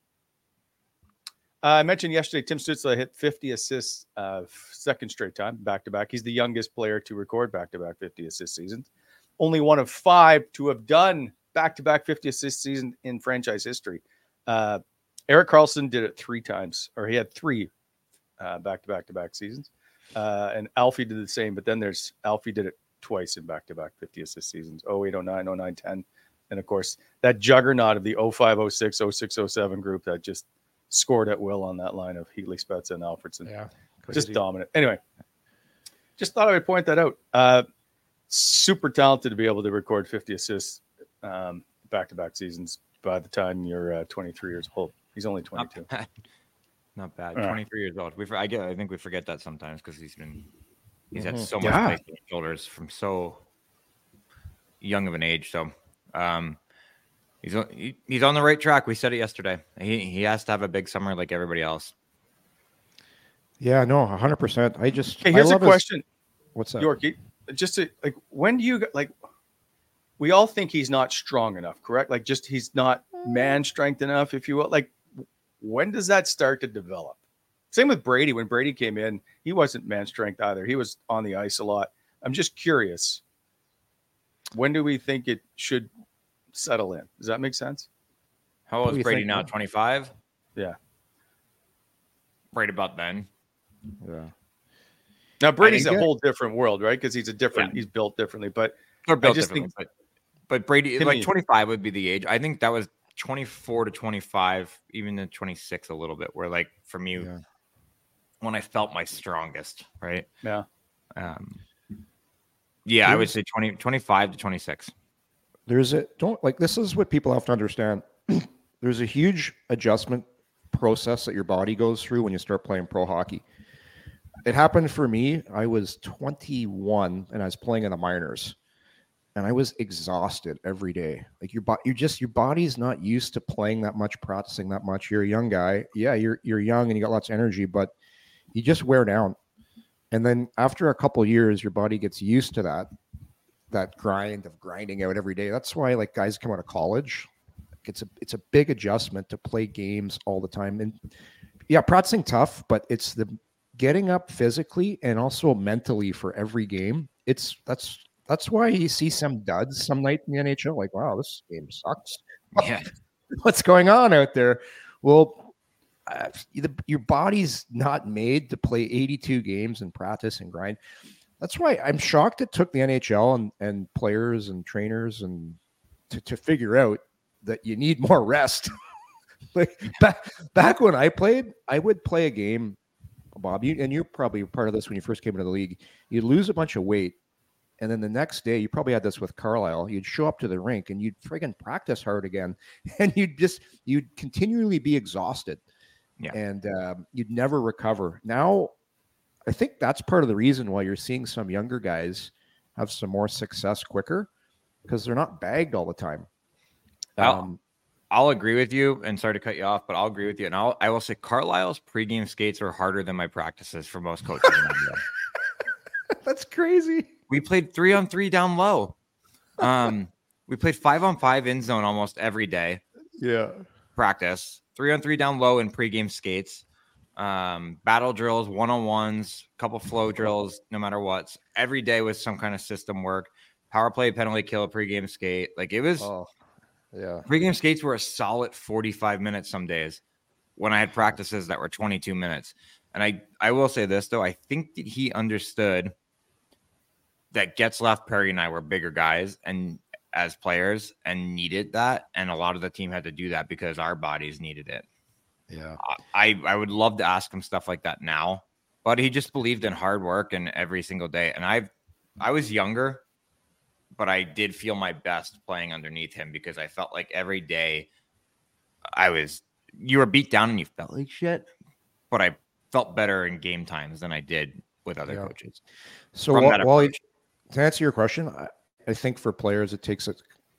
Uh, I mentioned yesterday Tim Stützle hit fifty assists uh, second straight time, back-to-back. He's the youngest player to record back-to-back fifty assist seasons. Only one of five to have done back-to-back fifty assist season in franchise history. Uh, Erik Karlsson did it three times, or he had three uh, back-to-back-to-back seasons. Uh, and Alfie did the same, but then there's Alfie did it twice in back-to-back fifty assist seasons, oh eight, oh nine, oh nine, ten. And of course, that juggernaut of the oh five, oh six, oh six, oh seven group that just scored at will on that line of Heatley, Spezza, and Alfredson. Yeah, just dominant. Anyway, just thought I would point that out. Uh, super talented to be able to record fifty assists um, back-to-back seasons by the time you're uh, twenty-three years old. He's only twenty-two. Not bad. Not bad. All right. twenty-three years old. We, I get. I think we forget that sometimes because he's been. He's Mhm. had so much Yeah. place on his shoulders from so young of an age. So Um, he's he, he's on the right track. We said it yesterday. He he has to have a big summer like everybody else. Yeah, no, one hundred percent. I just Hey, here's I a love his- question. What's that? Yorkie, just to, like, when do you like? We all think he's not strong enough, correct? Like, just he's not man strength enough, if you will. Like, when does that start to develop? Same with Brady. When Brady came in, he wasn't man strength either. He was on the ice a lot. I'm just curious. When do we think it should settle in? Does that make sense? How What old do is you Brady think, now? man? twenty-five? Yeah. Right about then. Yeah. Now Brady's a get- whole different world, right? Because he's a different. Yeah. He's built differently. But They're built just differently, think- but but Brady Timmy- like twenty-five would be the age. I think that was twenty-four to twenty-five, even to twenty-six a little bit. Where like for me, Yeah. when I felt my strongest, right? yeah, Um, yeah, I would say twenty, twenty-five to twenty-six. There's a don't like this is what people have to understand. There's a huge adjustment process that your body goes through when you start playing pro hockey. It happened for me. I was twenty-one and I was playing in the minors, and I was exhausted every day. Like your body, you just your body's not used to playing that much, practicing that much. You're a young guy, yeah. You're you're young and you got lots of energy, but you just wear down. And then after a couple of years, your body gets used to that that grind of grinding out every day. That's why like guys come out of college. It's a it's a big adjustment to play games all the time. And yeah, practicing tough, but it's the getting up physically and also mentally for every game. It's that's that's why you see some duds some night in the N H L. Like, wow, this game sucks. Yeah. What's going on out there? Well, uh, the, your body's not made to play eighty-two games and practice and grind. That's why I'm shocked it took the N H L and, and players and trainers and to, to figure out that you need more rest. Like back, back when I played, I would play a game, Bob, you, and you're probably part of this when you first came into the league. You'd lose a bunch of weight, and then the next day, you probably had this with Carlisle. You'd show up to the rink and you'd friggin' practice hard again, and you'd just you'd continually be exhausted, Yeah. and um, you'd never recover. Now, I think that's part of the reason why you're seeing some younger guys have some more success quicker because they're not bagged all the time. I'll, Um, I'll agree with you, and sorry to cut you off, but I'll agree with you. And I'll, I will say Carlisle's pregame skates are harder than my practices for most coaches in the N B L. that's crazy. We played three on three down low. Um, we played five on five in zone almost every day. Yeah. Practice three on three down low in pregame skates, um, battle drills, one on ones, couple flow drills, no matter what. Every day was some kind of system work. Power play, penalty kill, pregame skate. Like it was. Oh, yeah. Pregame skates were a solid forty-five minutes some days when I had practices that were twenty-two minutes. And I, I will say this, though. I think that he understood that Getzlaff, Perry, and I were bigger guys and as players and needed that. And a lot of the team had to do that because our bodies needed it. Yeah. I, I would love to ask him stuff like that now, but he just believed in hard work and every single day. And I I was younger, but I did feel my best playing underneath him because I felt like every day I was, you were beat down and you felt like shit, but I felt better in game times than I did with other Yeah. coaches. So From while, that while approach. to answer your question, I, I think for players, it takes a,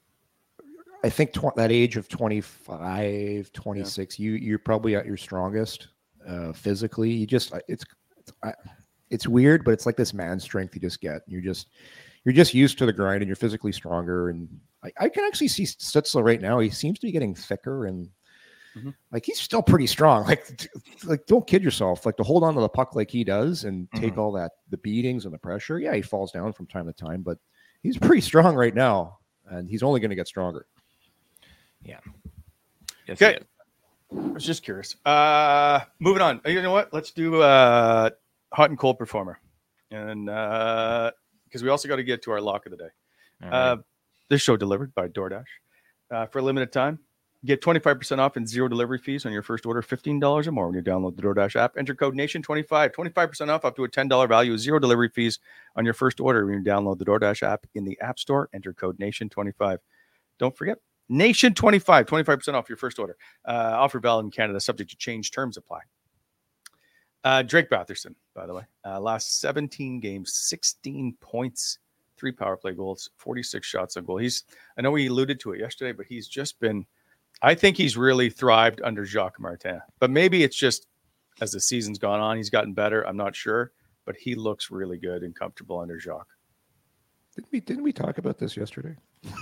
I think tw- that age of twenty-five, twenty-six, you, you're probably at your strongest uh, physically. You just, it's, it's, I, it's weird, but it's like this man strength you just get. You're just, you're just used to the grind and you're physically stronger. And I, I can actually see Stützle right now. He seems to be getting thicker and Mhm. like, he's still pretty strong. Like, t- like, don't kid yourself. Like to hold on to the puck like he does and take all that, the beatings and the pressure. Yeah. He falls down from time to time, but he's pretty strong right now and he's only going to get stronger. Yeah. Yes, Okay. he is. I was just curious. Uh, moving on. You know what? Let's do uh, hot and cold performer, and uh, because we also got to get to our lock of the day. All Uh, right. this show delivered by DoorDash uh, for a limited time. Get twenty-five percent off and zero delivery fees on your first order, fifteen dollars or more when you download the DoorDash app. Enter code nation twenty-five, twenty-five percent off up to a ten dollars value, zero delivery fees on your first order when you download the DoorDash app in the App Store. Enter code nation twenty-five. Don't forget, nation twenty-five, twenty-five percent off your first order. Uh, offer valid in Canada, subject to change, terms apply. Uh, Drake Batherson, by the way, uh, last seventeen games, sixteen points, three power play goals, forty-six shots on goal. He's, I know he alluded to it yesterday, but he's just been, I think he's really thrived under Jacques Martin. But maybe it's just as the season's gone on, he's gotten better. I'm not sure, but he looks really good and comfortable under Jacques. Didn't we, didn't we talk about this yesterday?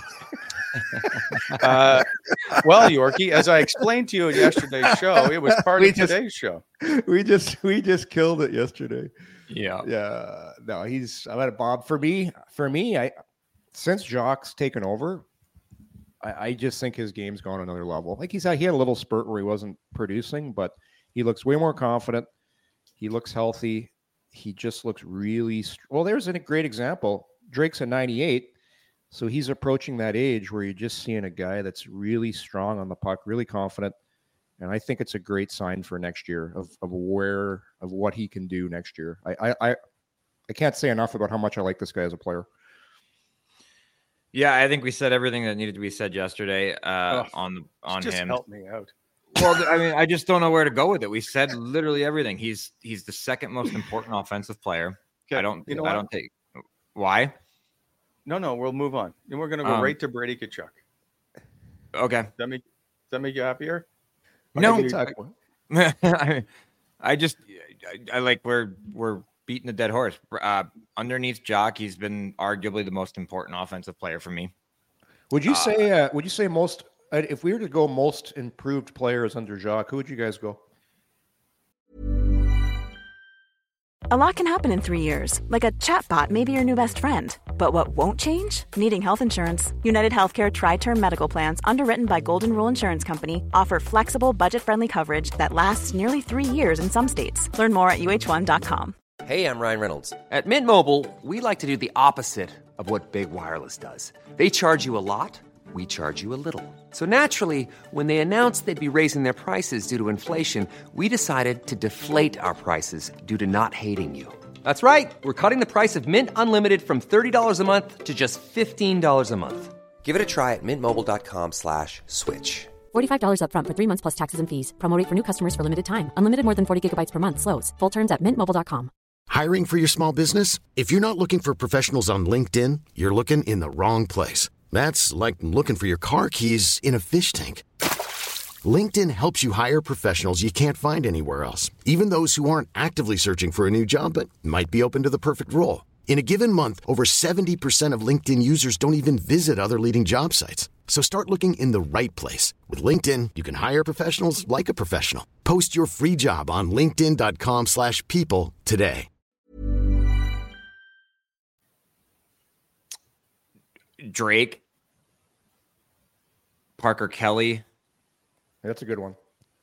uh, well, Yorkie, as I explained to you in yesterday's show, it was part We of just- today's show. we just we just killed it yesterday. Yeah. Yeah. No, he's I let it Bob. For me, for me, I since Jacques taken over, I, I just think his game's gone another level. Like he's he had a little spurt where he wasn't producing, but he looks way more confident. He looks healthy. He just looks really well. There's a great example. Drake's a ninety-eight. So he's approaching that age where you're just seeing a guy that's really strong on the puck, really confident. And I think it's a great sign for next year of, of where of what he can do next year. I, I I can't say enough about how much I like this guy as a player. Yeah, I think we said everything that needed to be said yesterday uh, Oh, on on just him. help me out. Well, I mean, I just don't know where to go with it. We said literally everything. He's he's the second most important offensive player. Okay, I don't you know I what? don't take why. No, no, we'll move on. And we're going to go Um, right to Brady Tkachuk. Okay. Does that make, does that make you happier? No, I think you- I, I just I, I like we're we're beating a dead horse. Uh, underneath Jock, he's been arguably the most important offensive player for me. Would you Uh, say uh, would you say most uh, if we were to go most improved players under Jacques, who would you guys go? A lot can happen in three years, like a chatbot may be your new best friend. But what won't change? Needing health insurance. United Healthcare Tri-Term Medical Plans, underwritten by Golden Rule Insurance Company, offer flexible, budget-friendly coverage that lasts nearly three years in some states. Learn more at U H one dot com. Hey, I'm Ryan Reynolds. At Mint Mobile, we like to do the opposite of what Big Wireless does. They charge you a lot, we charge you a little. So naturally, when they announced they'd be raising their prices due to inflation, we decided to deflate our prices due to not hating you. That's right. We're cutting the price of Mint Unlimited from thirty dollars a month to just fifteen dollars a month. Give it a try at mintmobile.com slash switch. forty-five dollars upfront for three months plus taxes and fees. Promo rate for new customers for limited time. Unlimited more than forty gigabytes per month slows. Full terms at mint mobile dot com. Hiring for your small business? If you're not looking for professionals on LinkedIn, you're looking in the wrong place. That's like looking for your car keys in a fish tank. LinkedIn helps you hire professionals you can't find anywhere else, even those who aren't actively searching for a new job but might be open to the perfect role. In a given month, over seventy percent of LinkedIn users don't even visit other leading job sites. So start looking in the right place. With LinkedIn, you can hire professionals like a professional. Post your free job on linkedin.com slash people today. Drake, Parker Kelly. That's a good one.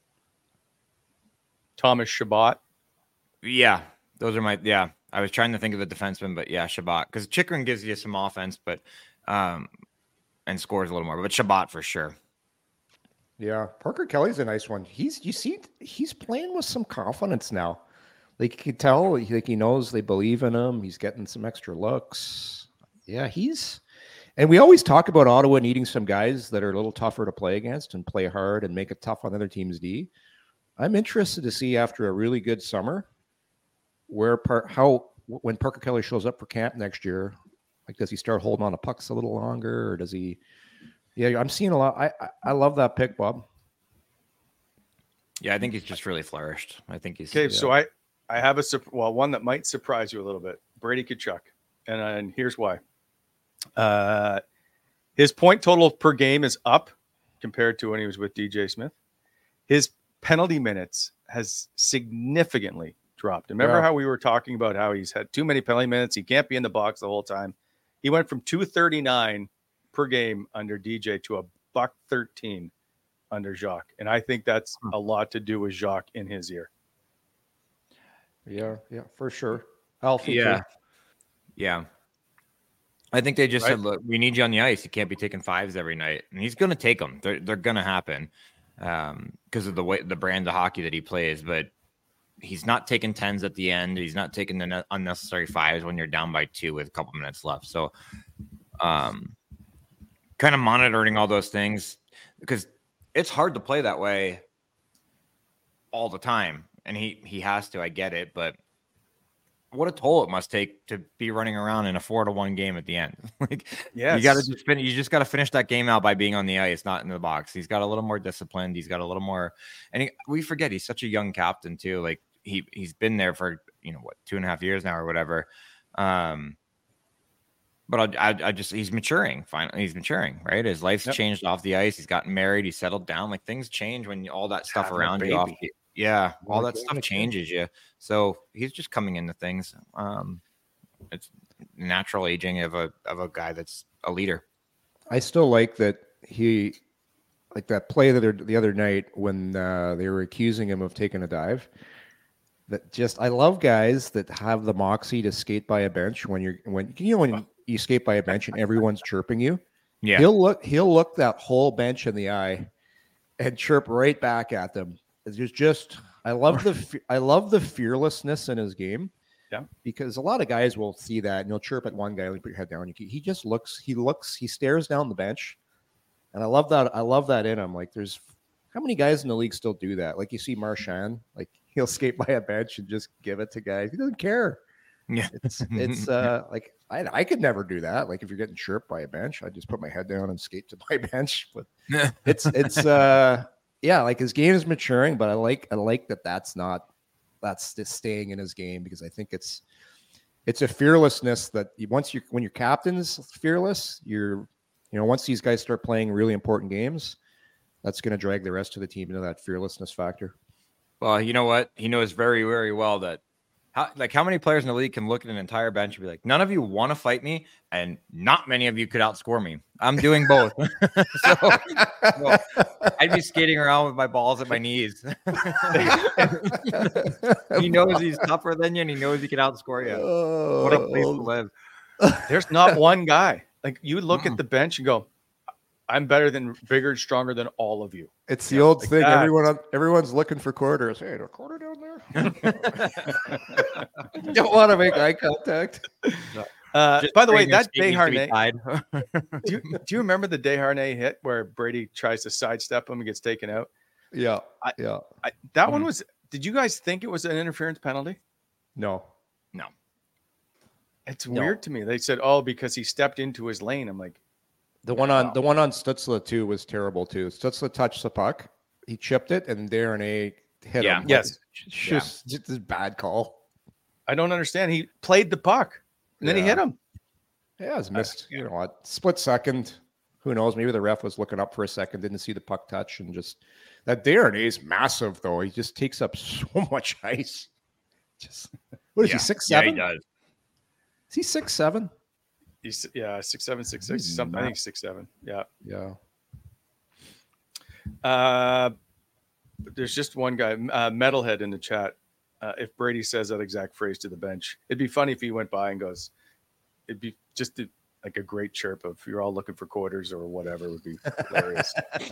Thomas Chabot. Yeah, those are my yeah. I was trying to think of a defenseman, but yeah, Chabot, because Chychrun gives you some offense, but um, and scores a little more, but Chabot for sure. Yeah, Parker Kelly's a nice one. He's you see he's playing with some confidence now. Like you can tell, like he knows they believe in him. He's getting some extra looks. Yeah, he's. And we always talk about Ottawa needing some guys that are a little tougher to play against and play hard and make it tough on other teams' D. I'm interested to see after a really good summer where par- how when Parker Kelly shows up for camp next year, like does he start holding on to pucks a little longer or does he? Yeah, I'm seeing a lot. I I, I love that pick, Bob. Yeah, I think he's just really flourished. I think he's Okay, yeah. so I, I have a sup- well one that might surprise you a little bit. Brady Tkachuk, and and here's why. Uh, his point total per game is up compared to when he was with D J Smith. His penalty minutes has significantly dropped. Remember Yeah. how we were talking about how he's had too many penalty minutes? He can't be in the box the whole time. He went from two thirty-nine per game under D J to a buck thirteen under Jacques, and I think that's a lot to do with Jacques in his ear. Yeah, yeah, for sure. Alfie, yeah, too. yeah. I think they just Right? said, "Look, we need you on the ice. You can't be taking fives every night," and he's going to take them. They're they're going to happen um, because of the way the brand of hockey that he plays. But he's not taking tens at the end. He's not taking the ne- unnecessary fives when you're down by two with a couple minutes left. So, um, kind of monitoring all those things because it's hard to play that way all the time, and he he has to. I get it, but what a toll it must take to be running around in a four to one game at the end. Like, yes. you got to just finish. You just got to finish that game out by being on the ice, not in the box. He's got a little more disciplined. He's got a little more, and he, we forget he's such a young captain too. Like he he's been there for you know what two and a half years now or whatever. Um, but I, I, I just he's maturing. Finally, he's maturing. Right, his life's Yep. changed off the ice. He's gotten married. He's settled down. Like things change when all that stuff Having a around you off. baby. Yeah, all Like that stuff anything. changes you. So he's just coming into things. Um, it's natural aging of a of a guy that's a leader. I still like that he, like that play the other, the other night when uh, they were accusing him of taking a dive. That just, I love guys that have the moxie to skate by a bench when you're, when, you know, when you skate by a bench and everyone's chirping you. Yeah, He'll look, he'll look that whole bench in the eye and chirp right back at them. It's just, just I love the, fe- I love the fearlessness in his game. Yeah. Because a lot of guys will see that and you'll chirp at one guy and put your head down. He he just looks, he looks, he stares down the bench. And I love that. I love that in him. Like there's, how many guys in the league still do that? Like you see Marchand, like he'll skate by a bench and just give it to guys. He doesn't care. yeah. It's, it's uh like, I, I could never do that. Like if you're getting chirped by a bench, I just put my head down and skate to my bench. But it's, it's, uh, yeah, like his game is maturing, but I like, I like that that's not, that's just staying in his game because I think it's, it's a fearlessness that you, once you, when your captain's fearless, you're, you know, once these guys start playing really important games, that's going to drag the rest of the team into that fearlessness factor. Well, you know what? He knows very, very well that, how, like, how many players in the league can look at an entire bench and be like, none of you want to fight me, and not many of you could outscore me. I'm doing both. so, well, I'd be skating around with my balls at my knees. He knows he's tougher than you, and he knows he can outscore you. Oh, What a place to live. There's not one guy. Like you look at the bench and go, I'm better than, bigger and stronger than all of you. It's the old like thing. that. Everyone, everyone's looking for quarters. Hey, a quarter down there. Don't want to make eye contact. Uh, Just by the way, praying your that skate needs to be Desharnais, tied. do you, do you remember the Desharnais hit where Brady tries to sidestep him and gets taken out? Yeah, I- yeah. I, that Mhm. one was, did you guys think it was an interference penalty? No, No. It's No. weird to me. They said, oh, because he stepped into his lane. I'm like, the one on Wow. the one on Stutzla too was terrible too. Stutzla touched the puck, he chipped it, and Darren A hit Yeah. him. Yes. It's just, just a bad call. I don't understand. He played the puck and then he Yeah. hit him. Yeah, it was missed. You know what? Split second. Who knows? Maybe the ref was looking up for a second, didn't see the puck touch, and just that Darren A is massive though. He just takes up so much ice. Just what is Yeah. he? Six Yeah, he seven? does. Is he six seven? He's yeah, six seven, six six, He's something. I not- think six seven. Yeah. Yeah. Uh, there's just one guy, uh, Metalhead, in the chat. Uh, if Brady says that exact phrase to the bench, it'd be funny if he went by and goes. It'd be just a, like a great chirp of "you're all looking for quarters" or whatever. Would be hilarious.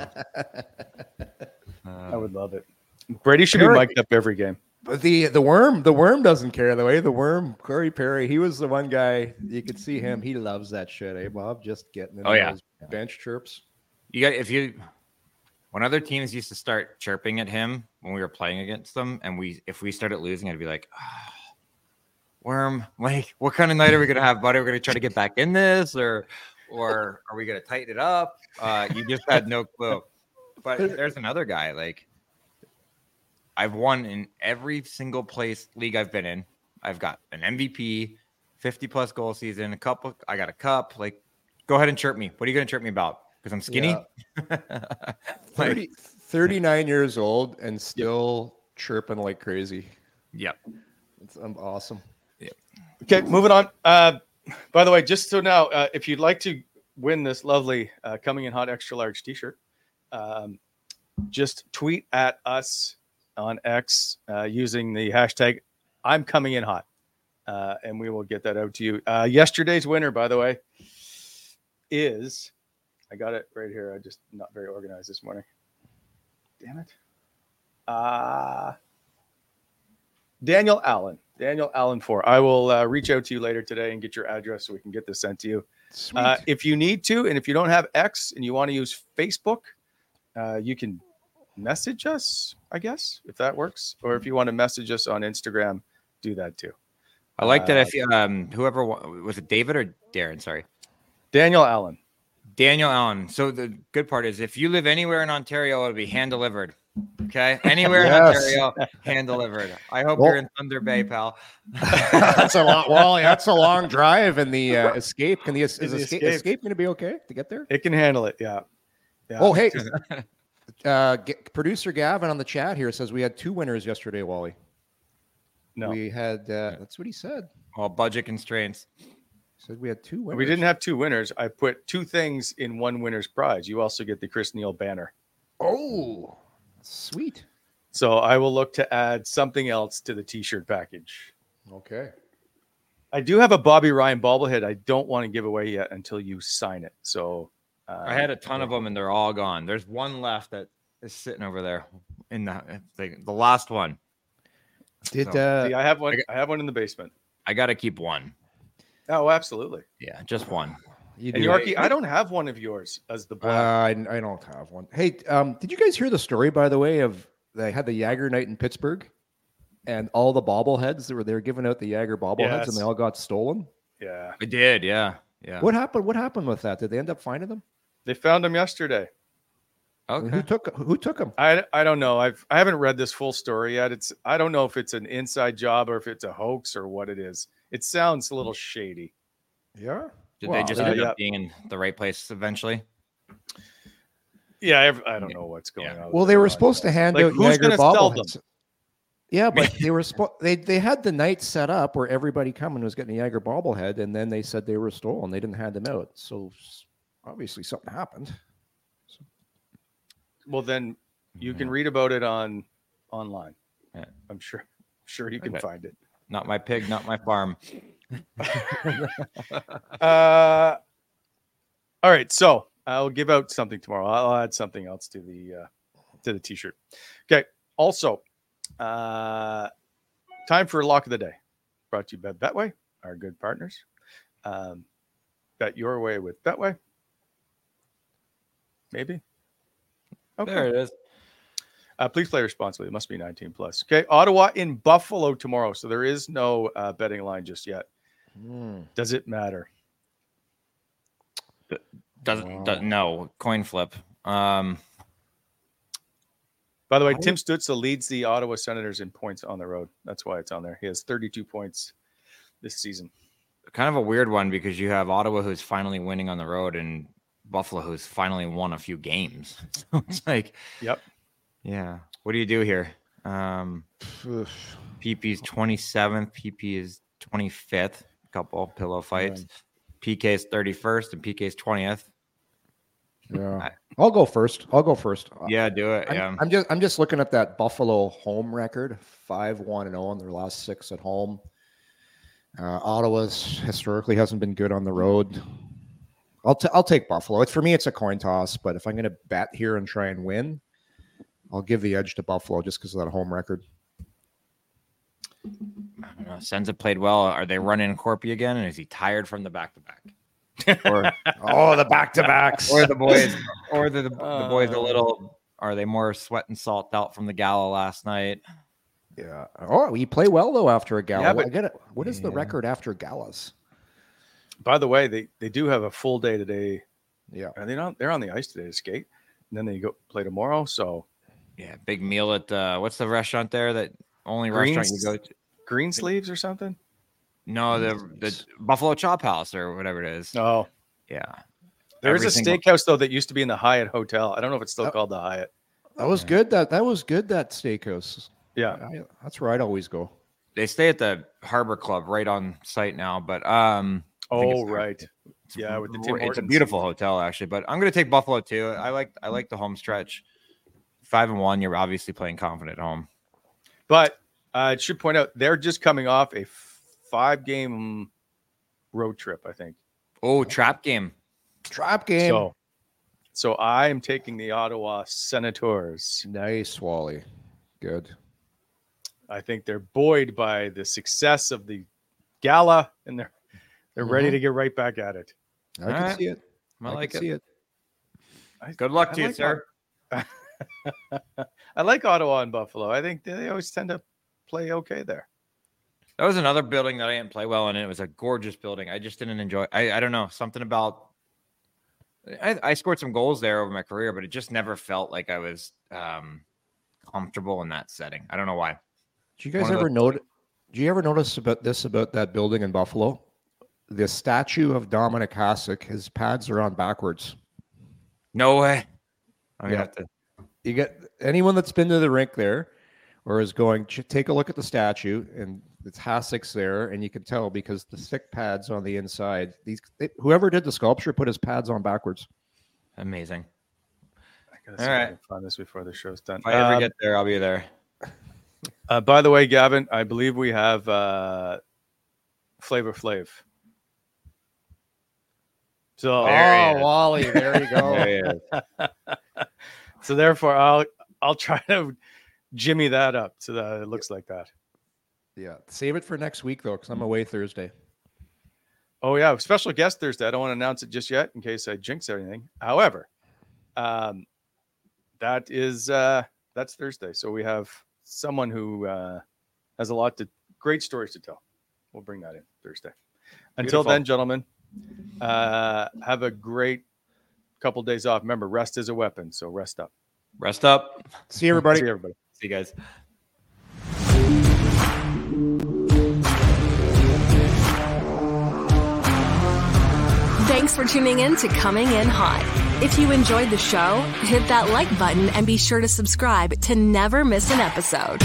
I would love it. Brady should be Perry- mic'd up every game. But the the worm, the worm doesn't care the way the worm, Corey Perry, he was the one guy you could see him. He loves that shit, eh, Bob? Just getting in Oh, yeah. those bench chirps. You got if you when other teams used to start chirping at him when we were playing against them, and we if we started losing, I'd be like, oh, Worm, like what kind of night are we gonna have, buddy? We're gonna try to get back in this, or or are we gonna tighten it up? Uh, you just had no clue. But there's another guy, like I've won in every single place league I've been in. I've got an M V P, fifty plus goal season, a couple. I got a cup. Like, go ahead and chirp me. What are you going to chirp me about? Because I'm skinny. Yeah. Like, thirty, thirty-nine years old and still chirping like crazy. yep. It's um, awesome. Okay, moving on. Uh, by the way, just so now, uh, if you'd like to win this lovely uh, Coming in Hot Extra Large T-shirt, um, just tweet at us on X uh, using the hashtag I'm Coming in Hot, uh, and we will get that out to you. Uh, yesterday's winner, by the way, is I got it right here. I just not very organized this morning. Damn it. Uh, Daniel Allen. Daniel Allen four. I will uh, reach out to you later today and get your address so we can get this sent to you. Sweet. Uh, if you need to, and if you don't have X and you want to use Facebook, uh, you can message us, I guess, if that works. Or if you want to message us on Instagram, do that too. I like that. Uh, If um, whoever wa- was it, David or Darren? Sorry, Daniel Allen. Daniel Allen. So the good part is, if you live anywhere in Ontario, it'll be hand delivered. Okay, anywhere Yes. in Ontario, hand delivered. I hope Well- you're in Thunder Bay, pal. That's a lot. Well, that's a long drive in the uh, Escape. Can the, is In the escape, Escape. escape going to be okay to get there? It can handle it. Yeah. yeah. Oh, hey, uh, G- producer Gavin on the chat here says we had two winners yesterday, Wally. No. We had. Uh, that's what he said. Well, budget constraints. He said we had two winners. We didn't have two winners. I put two things in one winner's prize. You also get the Chris Neal banner. Oh, sweet. So I will look to add something else to the T-shirt package. Okay. I do have a Bobby Ryan bobblehead. I don't want to give away yet until you sign it. So uh, I had a ton of them, and they're all gone. There's one left that is sitting over there in the the, the last one. Did So, uh, See, I have one. I got- I have one in the basement. I got to keep one. Oh, absolutely. Yeah, just one. you And do- Yorkie, I don't have one of yours as the Uh, black. I, I don't have one. Hey, um, did you guys hear the story, by the way, of they had the Jagger night in Pittsburgh, and all the bobbleheads that were they were giving out the Jagger bobbleheads, Yes. and they all got stolen? yeah, I did. Yeah. Yeah. What happened? What happened with that? Did they end up finding them? they found him yesterday. And Okay. Who took who took them? I, I don't know. I've I haven't read this full story yet. It's I don't know if it's an inside job or if it's a hoax or what it is. It sounds a little shady. Yeah. Did Well, they just uh, end yeah. up being in the right place eventually? Yeah, I've, I don't know what's going Yeah. on. Well, they were supposed to hand Like, out who's Jagger gonna sell them? bobbleheads. Yeah, but they were spo- they they had the night set up where everybody coming was getting a Jagger bobblehead, and then they said they were stolen. They didn't hand them out, so s- obviously something happened. Well, then you can Yeah. read about it on online. Yeah. I'm sure sure you can Okay. find it. Not my pig, not my farm. Uh, all right, so I'll give out something tomorrow. I'll add something else to the uh, to the t-shirt. Okay. Also, uh, time for lock of the day. Brought to you by Betway, our good partners. Um, bet your way with Betway. Maybe. Okay. There it is. Uh, please play responsibly. It must be nineteen plus. Okay. Ottawa in Buffalo tomorrow. So there is no uh, betting line just yet. Hmm. Does it matter? Doesn't, doesn't no coin flip. Um, By the way, Tim Stützle leads the Ottawa Senators in points on the road. That's why it's on there. He has thirty-two points this season. kind of a weird one because you have Ottawa who's finally winning on the road and Buffalo who's finally won a few games. So it's like, Yep. yeah. What do you do here? Um, P P's twenty-seventh, P P is twenty-fifth. A couple pillow fights. P K is thirty-first and P K is twentieth. Yeah, I'll go first. I'll go first. Yeah, do it. I'm, Yeah. I'm just I'm just looking at that Buffalo home record, five one and zero in their last six at home. Uh, Ottawa's historically hasn't been good on the road. I'll t- I'll take Buffalo. It's for me, it's a coin toss. But if I'm going to bet here and try and win, I'll give the edge to Buffalo just because of that home record. I don't know. Senza played well. Are they running Corpy again? And is he tired from the back to back? Or oh, the back to backs. Or the boys, or the, the, the boys a little. Are they more sweat and salt out from the gala last night? Yeah. Oh, you play well though after a gala. Yeah, but- I get it. What is the Yeah. record after galas? By the way, they, they do have a full day today. Yeah. Are they not? They're on the ice today to skate, and then they go play tomorrow. So Yeah, big meal at uh, what's the restaurant there? That only Greens- restaurant you go to? green sleeves or something. No, the the Buffalo Chop House or whatever it is. Oh, Yeah, there is Every a single- steakhouse though that used to be in the Hyatt Hotel. I don't know if it's still Oh. called the Hyatt. That was good. That that was good. That steakhouse. Yeah. I, that's where I'd always go. They stay at the Harbor Club right on site now, but um, I think Oh, it's- right. Yeah, with the Tim it's a Hortons. beautiful hotel actually. But I'm going to take Buffalo too. I like I like the home stretch. Five and one. You're obviously playing confident at home. But uh, I should point out they're just coming off a five game road trip, I think. Oh, trap game. Trap game. So, so I am taking the Ottawa Senators. Nice, Wally. Good. I think they're buoyed by the success of the gala, and they're they're ready Mhm. to get right back at it. I All can right. see it. I I like can it. see it. I, Good luck I to you, like sir. Ot- I like Ottawa and Buffalo. I think they always tend to play okay there. That was another building that I didn't play well in. It was a gorgeous building. I just didn't enjoy. I I don't know, something about. I, I scored some goals there over my career, but it just never felt like I was um, comfortable in that setting. I don't know why. Did you guys ever notice? Did you ever notice about this about that building in Buffalo? The statue of Dominic Hasek, his pads are on backwards. No way. I yeah. have to. You get anyone that's been to the rink there, or is going, take a look at the statue, and it's Hasek's there, and you can tell because the thick pads on the inside. These they, whoever did the sculpture put his pads on backwards. Amazing. I gotta see All if I right. can find this before the show's done. If I ever Um, get there, I'll be there. Uh, by the way, Gavin, I believe we have uh, Flavor Flav. So, There he oh, is. Wally, there you go. There he is. So therefore, I'll I'll try to jimmy that up so that it looks like that. Yeah, save it for next week though, because I'm away Thursday. Oh yeah, special guest Thursday. I don't want to announce it just yet in case I jinx anything. However, um, that is uh, that's Thursday. So we have someone who uh, has a lot to great stories to tell. We'll bring that in Thursday. Until Beautiful. then, gentlemen, uh, have a great couple days off. Remember, rest is a weapon. So rest up. Rest up. See you, everybody. See you, everybody. See you guys. Thanks for tuning in to Coming In Hot. If you enjoyed the show, hit that like button and be sure to subscribe to never miss an episode.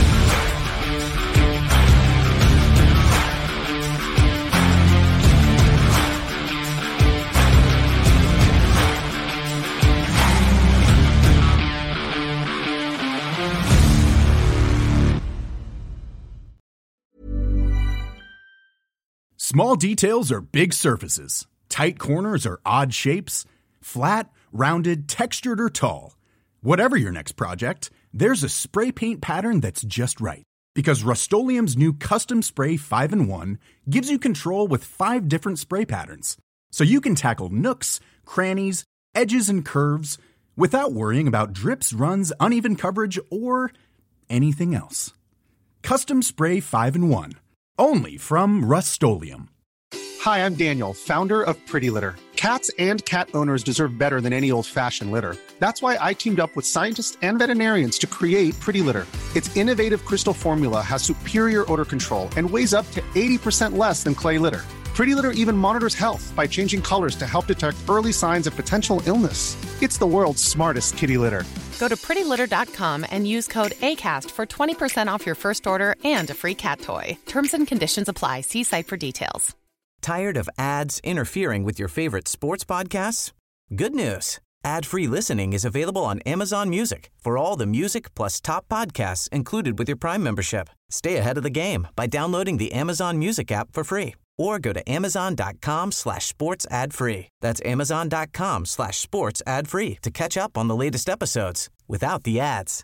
Small details are big surfaces. Tight corners are odd shapes. Flat, rounded, textured, or tall. Whatever your next project, there's a spray paint pattern that's just right. Because Rust-Oleum's new Custom Spray five in one gives you control with five different spray patterns. So you can tackle nooks, crannies, edges, and curves without worrying about drips, runs, uneven coverage, or anything else. Custom Spray five in one. Only from Rust-Oleum. Hi, I'm Daniel, founder of Pretty Litter. Cats and cat owners deserve better than any old-fashioned litter. That's why I teamed up with scientists and veterinarians to create Pretty Litter. Its innovative crystal formula has superior odor control and weighs up to eighty percent less than clay litter. Pretty Litter even monitors health by changing colors to help detect early signs of potential illness. It's the world's smartest kitty litter. Go to pretty litter dot com and use code ACAST for twenty percent off your first order and a free cat toy. Terms and conditions apply. See site for details. Tired of ads interfering with your favorite sports podcasts? Good news. Ad-free listening is available on Amazon Music for all the music plus top podcasts included with your Prime membership. Stay ahead of the game by downloading the Amazon Music app for free or go to amazon.com slash sports ad free. That's amazon.com slash sports ad free to catch up on the latest episodes without the ads.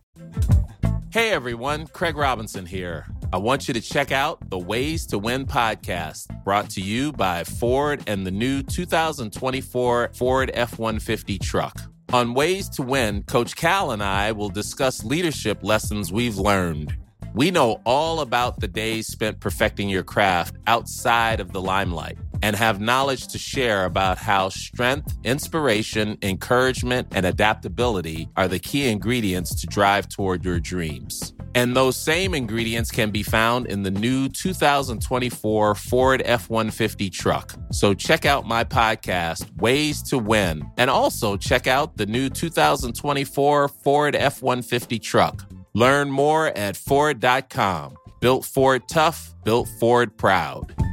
Hey everyone, Craig Robinson here. I want you to check out the Ways to Win podcast, brought to you by Ford and the new two thousand twenty-four Ford F one fifty truck. On Ways to Win, Coach Cal and I will discuss leadership lessons we've learned. We know all about the days spent perfecting your craft outside of the limelight and have knowledge to share about how strength, inspiration, encouragement, and adaptability are the key ingredients to drive toward your dreams. And those same ingredients can be found in the new two thousand twenty-four Ford F one fifty truck. So check out my podcast, Ways to Win, and also check out the new two thousand twenty-four Ford F one fifty truck. Learn more at Ford dot com. Built Ford tough, built Ford proud.